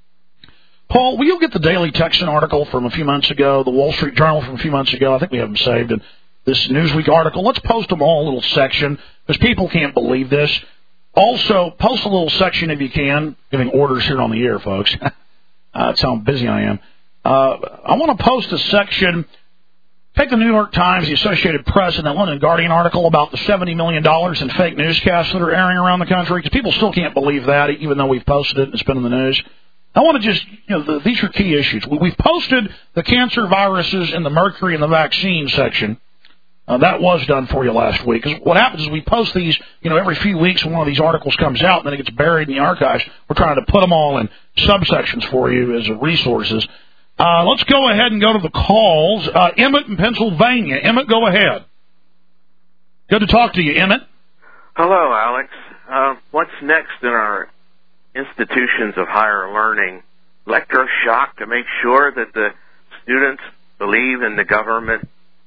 Paul, will you get the Daily Texan article from a few months ago, the Wall Street Journal from a few months ago? I think we have them saved. And this Newsweek article, let's post them all, a little section, because people can't believe this. Also, post a little section if you can, giving orders here on the air, folks. uh, that's how busy I am. Uh, I want to post a section. Take the New York Times, the Associated Press, and that London Guardian article about the seventy million dollars in fake newscasts that are airing around the country, because people still can't believe that, even though we've posted it and it's been in the news. I want to just, you know, the, these are key issues. We've posted the cancer viruses and the mercury in the vaccine section. Uh, that was done for you last week. Because what happens is we post these, you know, every few weeks when one of these articles comes out, and then it gets buried in the archives. We're trying to put them all in subsections for you as resources. Uh, let's go ahead and go to the calls. Uh, Emmett in Pennsylvania. Emmett, go ahead. Good to talk to you, Emmett. Hello, Alex. Uh, what's next in our institutions of higher learning? Electroshock to make sure that the students believe in the government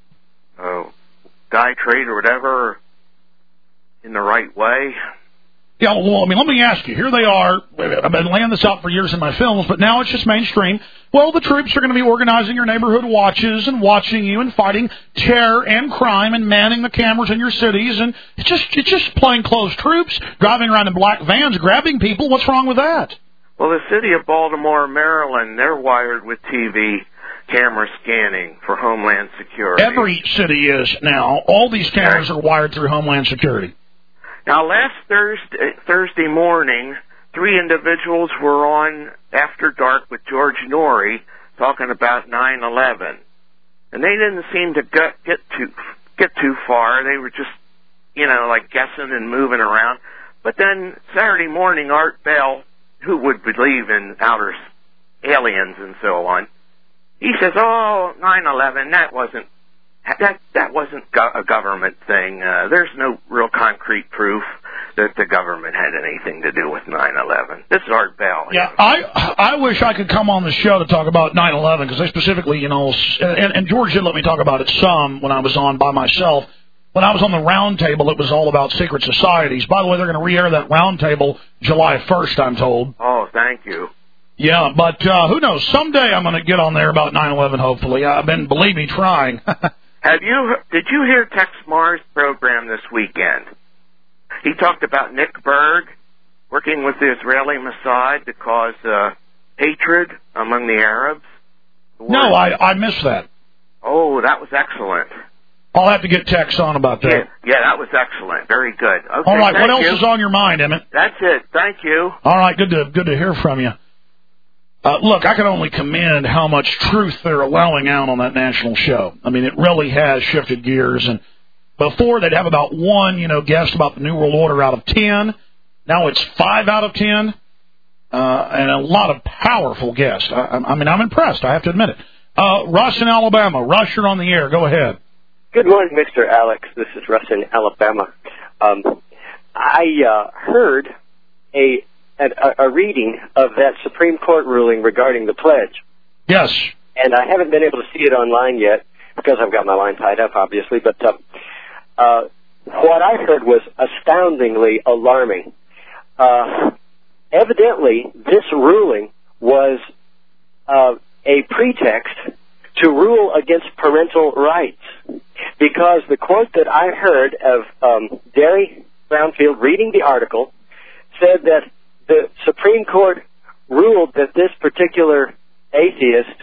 uh, guy trade or whatever in the right way? Yeah, well, I mean, let me ask you. Here they are. I've been laying this out for years in my films, but now it's just mainstream. Well, the troops are going to be organizing your neighborhood watches and watching you and fighting terror and crime and manning the cameras in your cities. And it's just it's just plainclothes troops driving around in black vans, grabbing people. What's wrong with that? Well, the city of Baltimore, Maryland, they're wired with T V camera scanning for Homeland Security. Every city is now. All these cameras are wired through Homeland Security. Now, last Thursday, Thursday morning, three individuals were on After Dark with George Norrie talking about nine eleven. And they didn't seem to get, get, too, get too far. They were just, you know, like guessing and moving around. But then Saturday morning, Art Bell, who would believe in outer aliens and so on, he says, oh, nine eleven, that wasn't That that wasn't go- a government thing. Uh, there's no real concrete proof that the government had anything to do with nine eleven. This is Art Bell. Yeah, know. I I wish I could come on the show to talk about nine eleven, because they specifically, you know, and, and George did let me talk about it some when I was on by myself. When I was on the round table, it was all about secret societies. By the way, they're going to re-air that round table July first, I'm told. Oh, thank you. Yeah, but uh, who knows? Someday I'm going to get on there about nine eleven, hopefully. I've been, believe me, trying. Have you, did you hear Tex Maher's program this weekend? He talked about Nick Berg working with the Israeli Mossad to cause uh, hatred among the Arabs. The no, I, I missed that. Oh, that was excellent. I'll have to get Tex on about that. Yeah, yeah, that was excellent. Very good. Okay, all right, what else you. is on your mind, Emmett? That's it. Thank you. All right, good to good to hear from you. Uh, look, I can only commend how much truth they're allowing out on that national show. I mean, it really has shifted gears, and Before, they'd have about one, you know, guest about the New World Order out of ten. Now it's five out of ten, uh, and a lot of powerful guests. I, I mean, I'm impressed. I have to admit it. Uh, Russ in Alabama. Russ, you're on the air. Go ahead. Good morning, Mister Alex. This is Russ in Alabama. Um, I uh, heard a, a a reading of that Supreme Court ruling regarding the pledge. Yes. And I haven't been able to see it online yet because I've got my line tied up, obviously. But uh, uh, what I heard was astoundingly alarming. Uh, evidently, this ruling was uh, a pretext to rule against parental rights, because the quote that I heard of um, Derry Brownfield reading the article said that the Supreme Court ruled that this particular atheist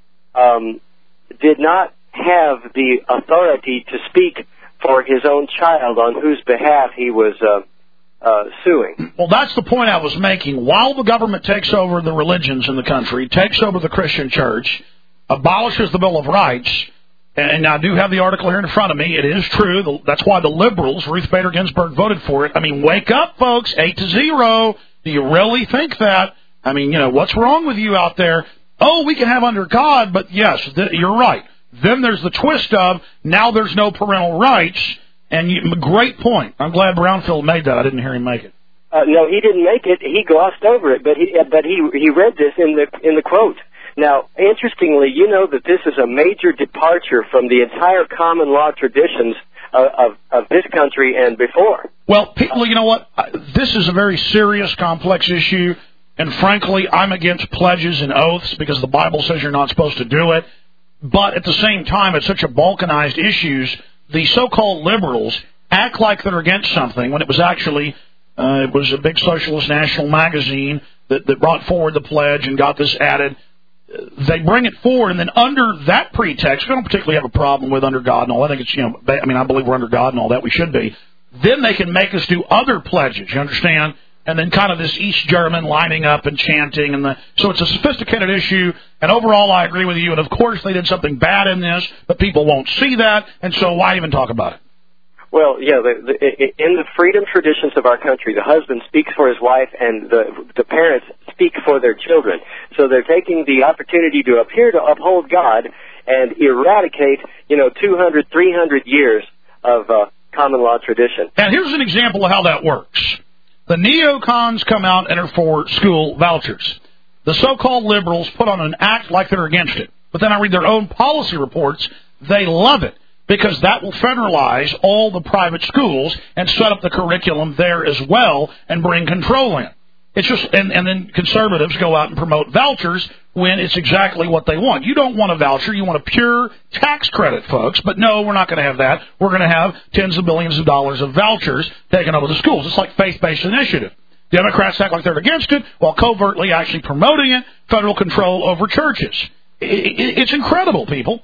um, did not have the authority to speak for his own child on whose behalf he was uh, uh, suing. Well, that's the point I was making. While the government takes over the religions in the country, takes over the Christian church, abolishes the Bill of Rights, and I do have the article here in front of me. It is true. That's why the liberals, Ruth Bader Ginsburg, voted for it. I mean, wake up, folks. Eight to zero. Do you really think that? I mean, you know, what's wrong with you out there? Oh, we can have under God, but yes, th- you're right. Then there's the twist of, now there's no parental rights, and you, great point. I'm glad Brownfield made that. I didn't hear him make it. Uh, no, he didn't make it. He glossed over it, but he but he he read this in the in the quote. Now, interestingly, you know that this is a major departure from the entire common law traditions of, of, of this country and before. Well, people, you know what? This is a very serious, complex issue, and frankly, I'm against pledges and oaths because the Bible says you're not supposed to do it. But at the same time, it's such a balkanized issue. The so-called liberals act like they're against something when it was actually uh, it was a big socialist national magazine that, that brought forward the pledge and got this added. They bring it forward, and then under that pretext, we don't particularly have a problem with under God and all. I think it's, you know, I mean, I believe we're under God and all that. We should be. Then they can make us do other pledges, you understand? And then kind of this East German lining up and chanting. and the, So it's a sophisticated issue, and overall I agree with you. And, of course, they did something bad in this, but people won't see that, and so why even talk about it? Well, yeah, the, the, in the freedom traditions of our country, the husband speaks for his wife and the, the parents speak for their children. So they're taking the opportunity to appear to uphold God and eradicate, you know, two hundred, three hundred years of uh, common law tradition. And here's an example of how that works. The neocons come out and are for school vouchers. The so-called liberals put on an act like they're against it. But then I read their own policy reports. They love it, because that will federalize all the private schools and set up the curriculum there as well and bring control in. It's just, and, and then conservatives go out and promote vouchers when it's exactly what they want. You don't want a voucher. You want a pure tax credit, folks. But no, we're not going to have that. We're going to have tens of billions of dollars of vouchers taken over the schools. It's like faith-based initiative. Democrats act like they're against it while covertly actually promoting it, federal control over churches. It, it, it's incredible, people.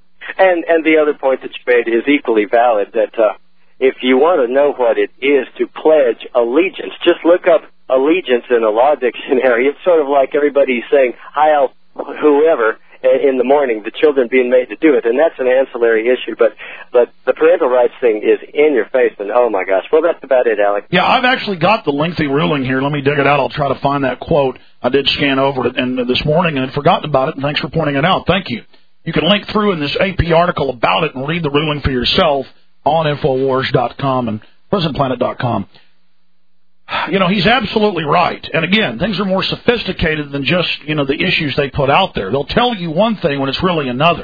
And and the other point that you made is equally valid, that uh, if you want to know what it is to pledge allegiance, just look up allegiance in a law dictionary. It's sort of like everybody saying, Heil whoever, in the morning, the children being made to do it. And that's an ancillary issue. But but the parental rights thing is in your face, and oh, my gosh. Well, that's about it, Alex. Yeah, I've actually got the lengthy ruling here. Let me dig it out. I'll try to find that quote. I did scan over it and this morning and had forgotten about it, and thanks for pointing it out. Thank you. You can link through in this A P article about it and read the ruling for yourself on Infowars dot com and Prison Planet dot com. You know, he's absolutely right. And again, things are more sophisticated than just, you know, the issues they put out there. They'll tell you one thing when it's really another.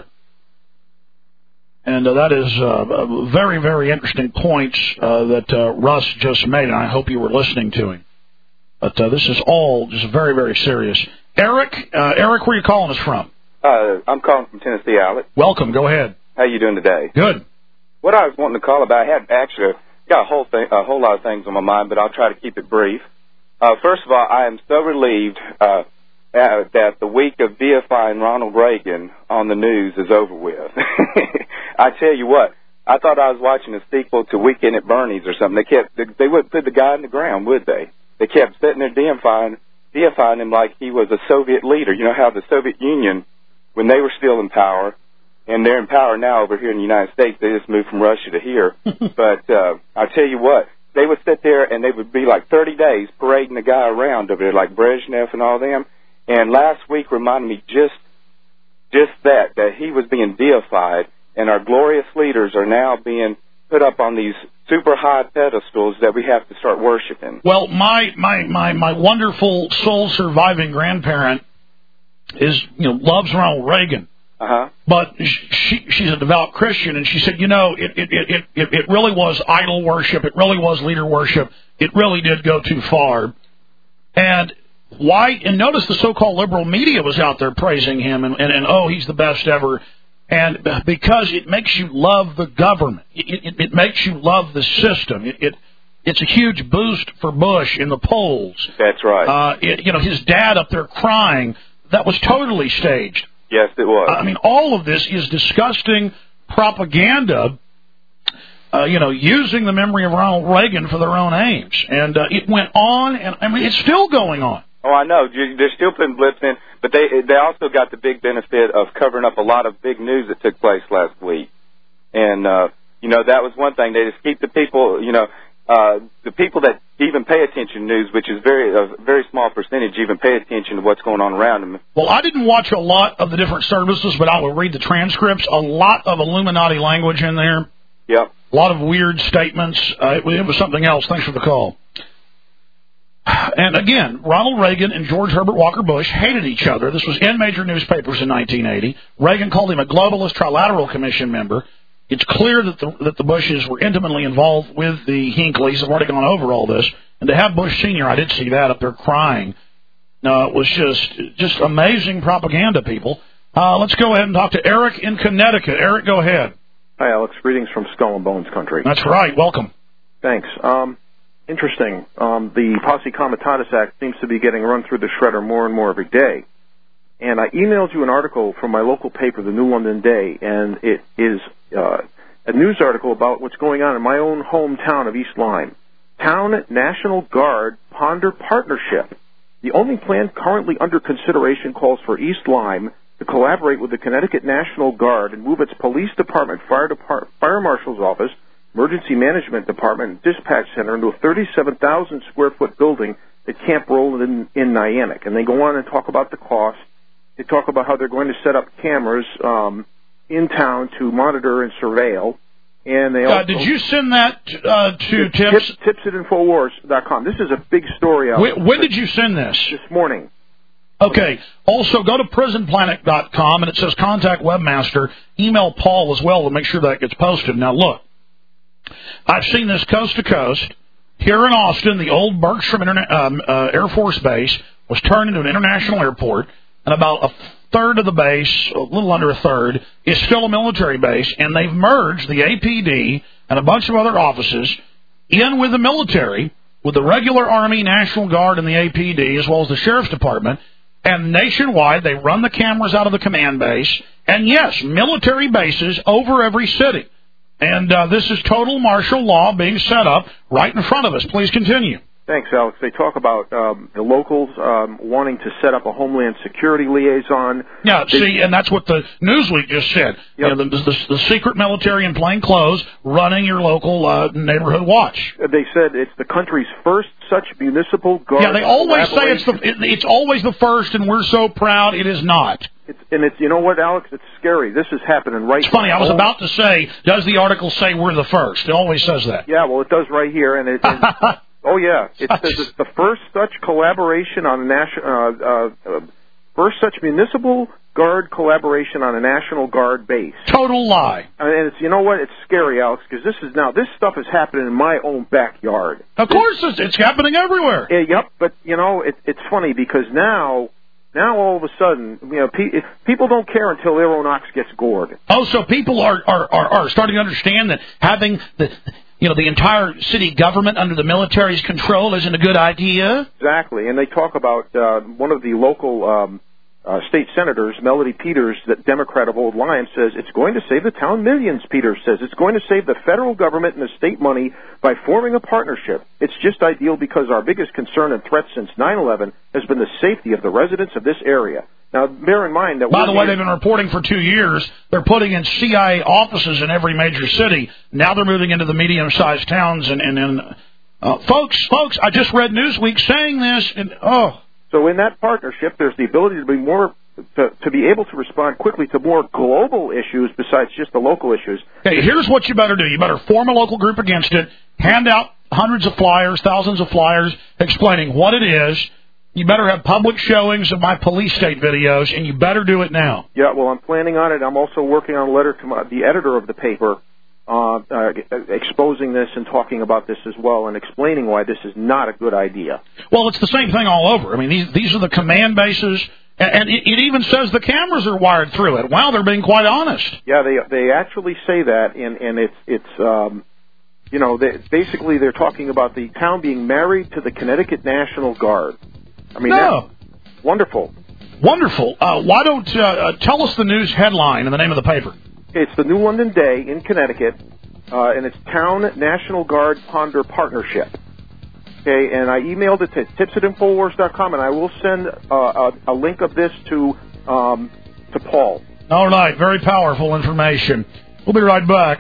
And uh, that is uh, very, very interesting points uh, that uh, Russ just made, and I hope you were listening to him. But uh, this is all just very, very serious. Eric, uh, Eric, where are you calling us from? Uh, I'm calling from Tennessee, Alex. Welcome. Go ahead. How you doing today? Good. What I was wanting to call about, I had actually got a whole thing, a whole lot of things on my mind, but I'll try to keep it brief. Uh, first of all, I am so relieved uh, that the week of deifying Ronald Reagan on the news is over with. I tell you what, I thought I was watching a sequel to Weekend at Bernie's or something. They kept, they, they wouldn't put the guy in the ground, would they? They kept sitting there deifying, deifying him like he was a Soviet leader. You know how the Soviet Union, when they were still in power, and they're in power now over here in the United States. They just moved from Russia to here. But uh, I'll tell you what, they would sit there and they would be like thirty days parading the guy around over there, like Brezhnev and all them. And last week reminded me just just that, that he was being deified, and our glorious leaders are now being put up on these super high pedestals that we have to start worshiping. Well, my my my, my wonderful soul surviving grandparent is, you know, loves Ronald Reagan. Uh-huh. But she she's a devout Christian, and she said, you know, it it, it, it it really was idol worship. It really was leader worship. It really did go too far. And why? And notice the so-called liberal media was out there praising him, and, and, and oh, he's the best ever. And because it makes you love the government. It, it, it makes you love the system. It, it It's a huge boost for Bush in the polls. That's right. Uh, it, you know, his dad up there crying, that was totally staged. Yes, it was. I mean, all of this is disgusting propaganda, uh, you know, using the memory of Ronald Reagan for their own aims. And uh, it went on, and I mean, it's still going on. Oh, I know. They're still putting blips in, but they they also got the big benefit of covering up a lot of big news that took place last week. And, uh, you know, that was one thing. They just keep the people, you know, uh, the people that even pay attention to news, which is very a very small percentage, even pay attention to what's going on around them. Well, I didn't watch a lot of the different services, but I will read the transcripts. A lot of Illuminati language in there. Yep. A lot of weird statements. Uh, it, it was something else. Thanks for the call. And again, Ronald Reagan and George Herbert Walker Bush hated each other. This was in major newspapers in nineteen eighty. Reagan called him a globalist trilateral commission member. It's clear that the that the Bushes were intimately involved with the Hinckleys. I've already gone over all this. And to have Bush Senior, I did see that up there crying. No, it was just just amazing propaganda, people. Uh, let's go ahead and talk to Eric in Connecticut. Eric, go ahead. Hi, Alex. Greetings from Skull and Bones country. That's right. Welcome. Thanks. Um, interesting. Um, the Posse Comitatus Act seems to be getting run through the shredder more and more every day. And I emailed you an article from my local paper, the New London Day, and it is uh, a news article about what's going on in my own hometown of East Lyme. Town National Guard Ponder Partnership. The only plan currently under consideration calls for East Lyme to collaborate with the Connecticut National Guard and move its police department, fire, depart- fire marshal's office, emergency management department, and dispatch center into a thirty-seven thousand square foot building at Camp Roland in, in Niantic. And they go on and talk about the cost. They talk about how they're going to set up cameras um, in town to monitor and surveil. And they also, uh, did you send that uh, to Tips? Tips? Tips at Infowars dot com. This is a big story. When, when did you send this? This morning. Okay. Also, go to prison planet dot com, and it says contact webmaster. Email Paul as well to make sure that gets posted. Now, look, I've seen this coast to coast. Here in Austin, the old Bergstrom Interna- um, uh, Air Force Base was turned into an international airport, and about a third of the base, a little under a third, is still a military base, and they've merged the A P D and a bunch of other offices in with the military, with the regular Army, National Guard, and the A P D, as well as the Sheriff's Department. And nationwide, they run the cameras out of the command base. And yes, military bases over every city. And uh, this is total martial law being set up right in front of us. Please continue. Thanks, Alex. They talk about um, the locals um, wanting to set up a Homeland Security liaison. Yeah, they, see, and that's what the Newsweek just said. Yep. You know, the, the, the secret military in plain clothes running your local uh, neighborhood watch. They said it's the country's first such municipal guard. Yeah, they always say it's the it, it's always the first, and we're so proud. It is not. It's, and it's you know what, Alex? It's scary. This is happening right now. It's funny. I was about to say, does the article say we're the first? It always says that. Yeah, well, it does right here, and it. And, oh yeah, it says it's the first such collaboration on a national, uh, uh, first such municipal guard collaboration on a National Guard base. Total lie. And it's you know what? It's scary, Alex, because this is now this stuff is happening in my own backyard. Of course, it's, it's happening everywhere. Yeah, yep, but you know it, it's funny because now. Now all of a sudden, you know, pe- people don't care until their own ox gets gored. Oh, so people are, are, are, are starting to understand that having the, you know, the entire city government under the military's control isn't a good idea? Exactly, and they talk about uh, one of the local um, uh, state senators, Melody Peters, the Democrat of Old Lyme, says it's going to save the town millions. Peters says it's going to save the federal government and the state money by forming a partnership. It's just ideal because our biggest concern and threat since nine eleven has been the safety of the residents of this area. Now, bear in mind that... By the way, they've been reporting for two years. They're putting in C I A offices in every major city. Now they're moving into the medium-sized towns. And, and, and uh, folks, folks, I just read Newsweek saying this, and oh... So in that partnership, there's the ability to be more... To, to be able to respond quickly to more global issues besides just the local issues. Okay, here's what you better do. You better form a local group against it, hand out hundreds of flyers, thousands of flyers, explaining what it is. You better have public showings of my police state videos, and you better do it now. Yeah, well, I'm planning on it. I'm also working on a letter to my, the editor of the paper uh, uh, exposing this and talking about this as well and explaining why this is not a good idea. Well, it's the same thing all over. I mean, these, these are the command bases. And it, it even says the cameras are wired through it. Wow, they're being quite honest. Yeah, they they actually say that, and and it's it's um, you know, they, basically they're talking about the town being married to the Connecticut National Guard. I mean, no. That's wonderful. Wonderful. Uh, why don't uh, uh, tell us the news headline and the name of the paper? It's the New London Day in Connecticut, uh, and it's Town National Guard Ponder Partnership. Okay, and I emailed it to tips at infowars dot com, and I will send uh, a, a link of this to um, to Paul. All right, very powerful information. We'll be right back.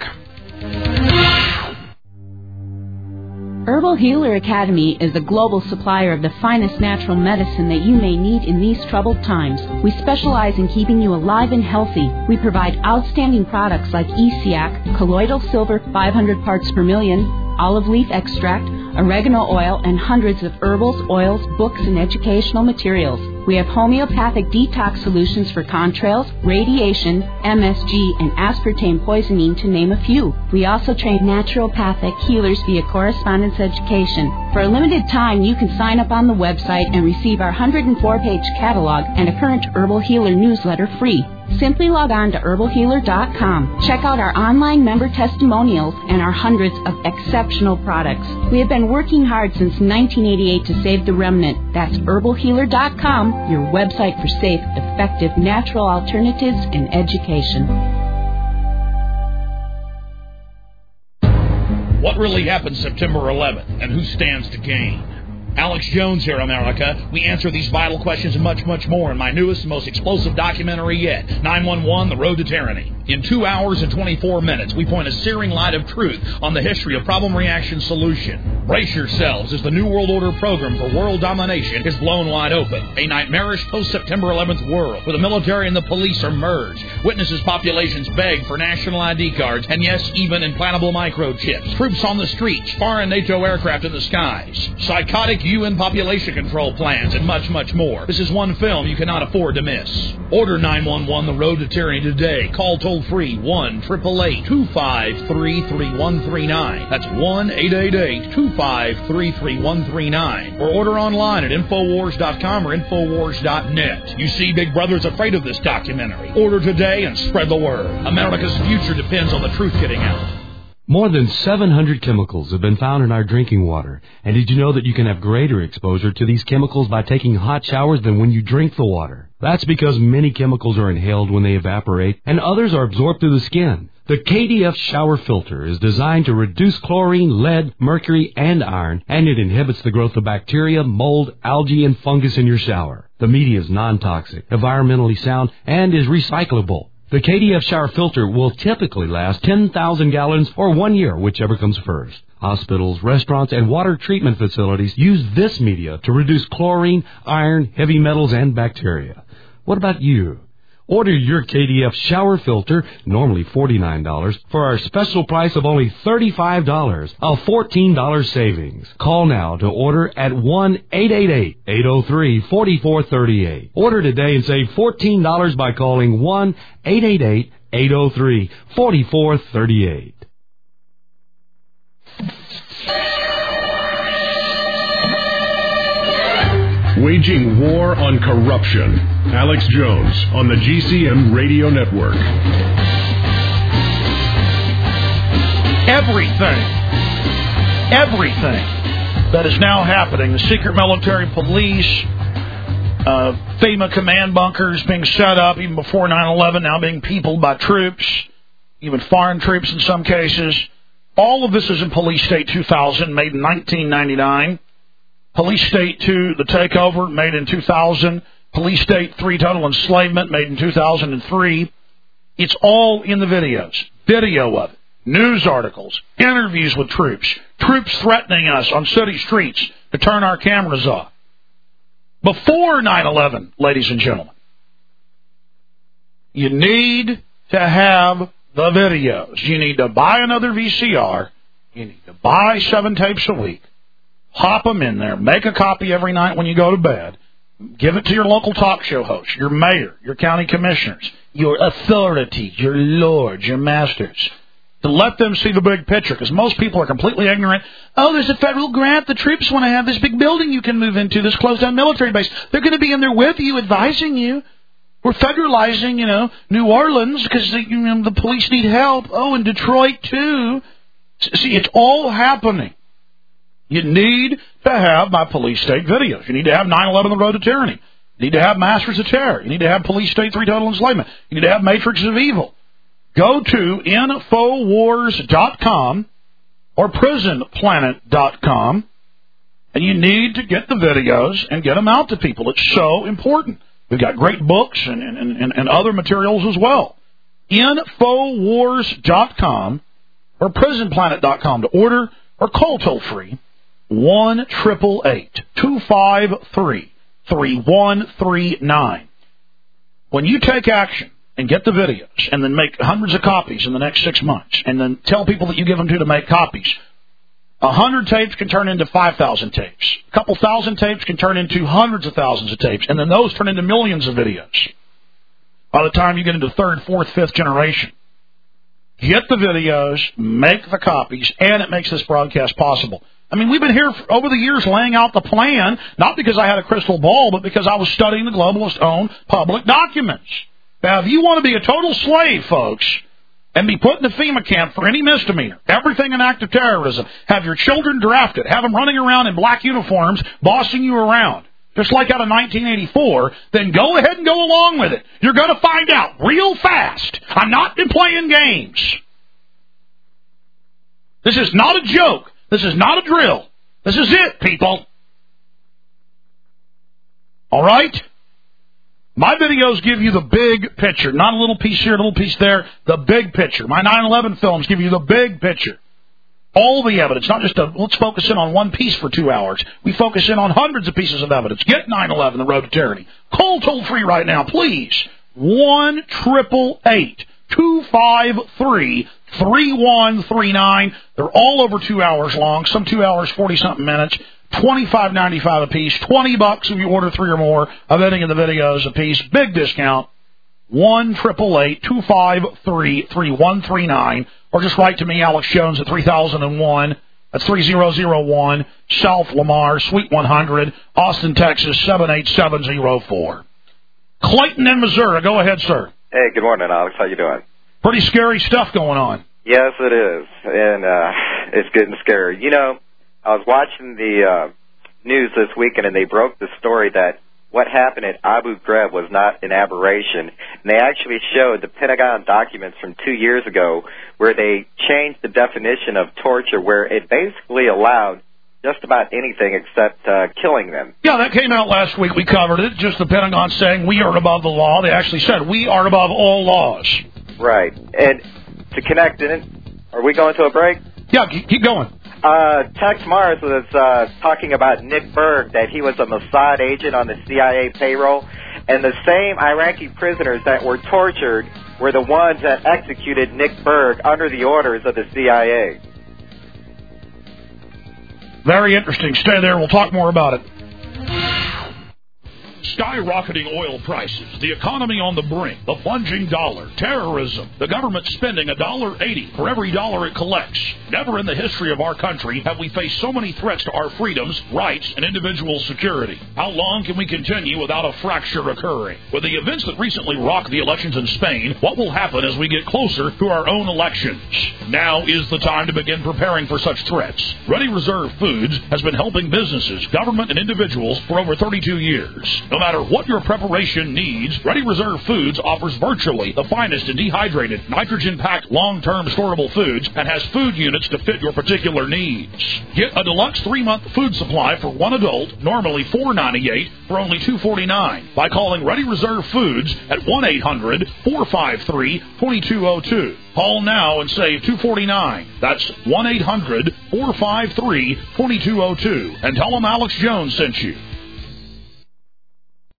Herbal Healer Academy is a global supplier of the finest natural medicine that you may need in these troubled times. We specialize in keeping you alive and healthy. We provide outstanding products like E C A C, colloidal silver five hundred parts per million, olive leaf extract, oregano oil, and hundreds of herbals, oils, books, and educational materials. We have homeopathic detox solutions for contrails, radiation, M S G, and aspartame poisoning, to name a few. We also train naturopathic healers via correspondence education. For a limited time, you can sign up on the website and receive our one hundred four page catalog and a current Herbal Healer newsletter free. Simply log on to herbal healer dot com. Check out our online member testimonials and our hundreds of exceptional products. We have been working hard since nineteen eighty-eight to save the remnant. That's herbal healer dot com, your website for safe, effective, natural alternatives and education. What really happened September eleventh, and who stands to gain? Alex Jones here, America. We answer these vital questions and much, much more in my newest and most explosive documentary yet, nine one one, The Road to Tyranny. In two hours and twenty-four minutes, we point a searing light of truth on the history of problem-reaction solution. Brace yourselves as the New World Order program for world domination is blown wide open. A nightmarish post-September eleventh world where the military and the police are merged. Witnesses populations beg for national I D cards, and yes, even implantable microchips. Troops on the streets, foreign NATO aircraft in the skies. Psychotic U N population control plans, and much, much more. This is one film you cannot afford to miss. Order nine one one, The Road to Tyranny today. Call toll-free one eight eight eight, two five three, three one three nine. That's one eight eight eight, two five three, three one three nine. Or order online at infowars dot com or infowars dot net. You see, Big Brother's afraid of this documentary. Order today and spread the word. America's future depends on the truth getting out. More than seven hundred chemicals have been found in our drinking water. And did you know that you can have greater exposure to these chemicals by taking hot showers than when you drink the water? That's because many chemicals are inhaled when they evaporate, and others are absorbed through the skin. The K D F shower filter is designed to reduce chlorine, lead, mercury, and iron, and it inhibits the growth of bacteria, mold, algae, and fungus in your shower. The media is non-toxic, environmentally sound, and is recyclable. The K D F shower filter will typically last ten thousand gallons or one year, whichever comes first. Hospitals, restaurants, and water treatment facilities use this media to reduce chlorine, iron, heavy metals, and bacteria. What about you? Order your K D F shower filter, normally forty-nine dollars, for our special price of only thirty-five dollars, a fourteen dollars savings. Call now to order at one eight eight eight, eight oh three, four four three eight. Order today and save fourteen dollars by calling one eight eight eight, eight oh three, four four three eight. Waging war on corruption. Alex Jones on the G C M Radio Network. Everything, everything that is now happening, the secret military police, uh, FEMA command bunkers being set up even before nine eleven, now being peopled by troops, even foreign troops in some cases. All of this is in Police State two thousand, made in nineteen ninety-nine. Police State two, the takeover, made in two thousand. police state three total enslavement made in two thousand three. It's all in the videos. Video of it. News articles. Interviews with troops. Troops threatening us on city streets to turn our cameras off. Before nine eleven, ladies and gentlemen. You need to have the videos. You need to buy another V C R. You need to buy seven tapes a week. Hop them in there. Make a copy every night when you go to bed. Give it to your local talk show host, your mayor, your county commissioners, your authorities, your lords, your masters, to let them see the big picture, because most people are completely ignorant. Oh, there's a federal grant. The troops want to have this big building you can move into, this closed-down military base. They're going to be in there with you, advising you. We're federalizing, you know, New Orleans because the, you know, the police need help. Oh, and Detroit, too. See, it's all happening. You need to have my police state videos. You need to have nine eleven The Road to Tyranny. You need to have Masters of Terror. You need to have Police State three Total Enslavement. You need to have Matrix of Evil. Go to Infowars dot com or Prison Planet dot com, and you need to get the videos and get them out to people. It's so important. We've got great books and, and, and, and other materials as well. Infowars dot com or Prison Planet dot com to order, or call toll-free one eight eight eight, two five three, three one three nine. When you take action and get the videos and then make hundreds of copies in the next six months and then tell people that you give them to to make copies, a hundred tapes can turn into five thousand tapes. A couple thousand tapes can turn into hundreds of thousands of tapes, and then those turn into millions of videos by the time you get into third, fourth, fifth generation. Get the videos, make the copies, and it makes this broadcast possible. I mean, we've been here for, over the years laying out the plan, not because I had a crystal ball, but because I was studying the globalist-owned public documents. Now, if you want to be a total slave, folks, and be put in the FEMA camp for any misdemeanor, everything an act of terrorism, have your children drafted, have them running around in black uniforms, bossing you around, just like out of nineteen eighty-four, then go ahead and go along with it. You're going to find out real fast. I'm not been playing games. This is not a joke. This is not a drill. This is it, people. All right? My videos give you the big picture, not a little piece here, a little piece there, the big picture. My nine eleven films give you the big picture. All the evidence, not just a, let's focus in on one piece for two hours. We focus in on hundreds of pieces of evidence. Get nine eleven, The Road to Tyranny. Call toll-free right now, please. one eight eight eight, two five three, three one three nine. They're all over two hours long, some two hours, forty-something minutes. twenty-five ninety-five a piece, twenty bucks if you order three or more of any of the videos a piece. Big discount. one eight eight eight, two five three, three one three nine. Or just write to me, Alex Jones, at three thousand one. That's three zero zero one, South Lamar, Suite one hundred, Austin, Texas, seven eight seven zero four. Clayton in Missouri. Go ahead, sir. Hey, good morning, Alex. How you doing? Pretty scary stuff going on. Yes, it is. And uh, it's getting scary. You know, I was watching the uh, news this weekend, and they broke the story that what happened at Abu Ghraib was not an aberration. And they actually showed the Pentagon documents from two years ago where they changed the definition of torture, where it basically allowed just about anything except uh, killing them. Yeah, that came out last week. We covered it. Just the Pentagon saying we are above the law. They actually said we are above all laws. Right. And to connect in, are we going to a break? Yeah, keep going. Uh, Tex Mars was uh, talking about Nick Berg, that he was a Mossad agent on the C I A payroll, and the same Iraqi prisoners that were tortured were the ones that executed Nick Berg under the orders of the C I A. Very interesting. Stay there. We'll talk more about it. Skyrocketing oil prices, the economy on the brink, the plunging dollar, terrorism, the government spending a dollar eighty for every dollar it collects. Never in the history of our country have we faced so many threats to our freedoms, rights, and individual security. How long can we continue without a fracture occurring? With the events that recently rocked the elections in Spain, what will happen as we get closer to our own elections? Now is the time to begin preparing for such threats. Ready Reserve Foods has been helping businesses, government, and individuals for over thirty-two years. No matter what your preparation needs, Ready Reserve Foods offers virtually the finest in dehydrated, nitrogen-packed, long-term storable foods and has food units units to fit your particular needs. Get a deluxe three-month food supply for one adult, normally four dollars and ninety-eight cents, for only two dollars and forty-nine cents by calling Ready Reserve Foods at one eight hundred four five three two two zero two. Call now and save two dollars and forty-nine cents. That's one eight hundred four five three two two zero two. And tell them Alex Jones sent you.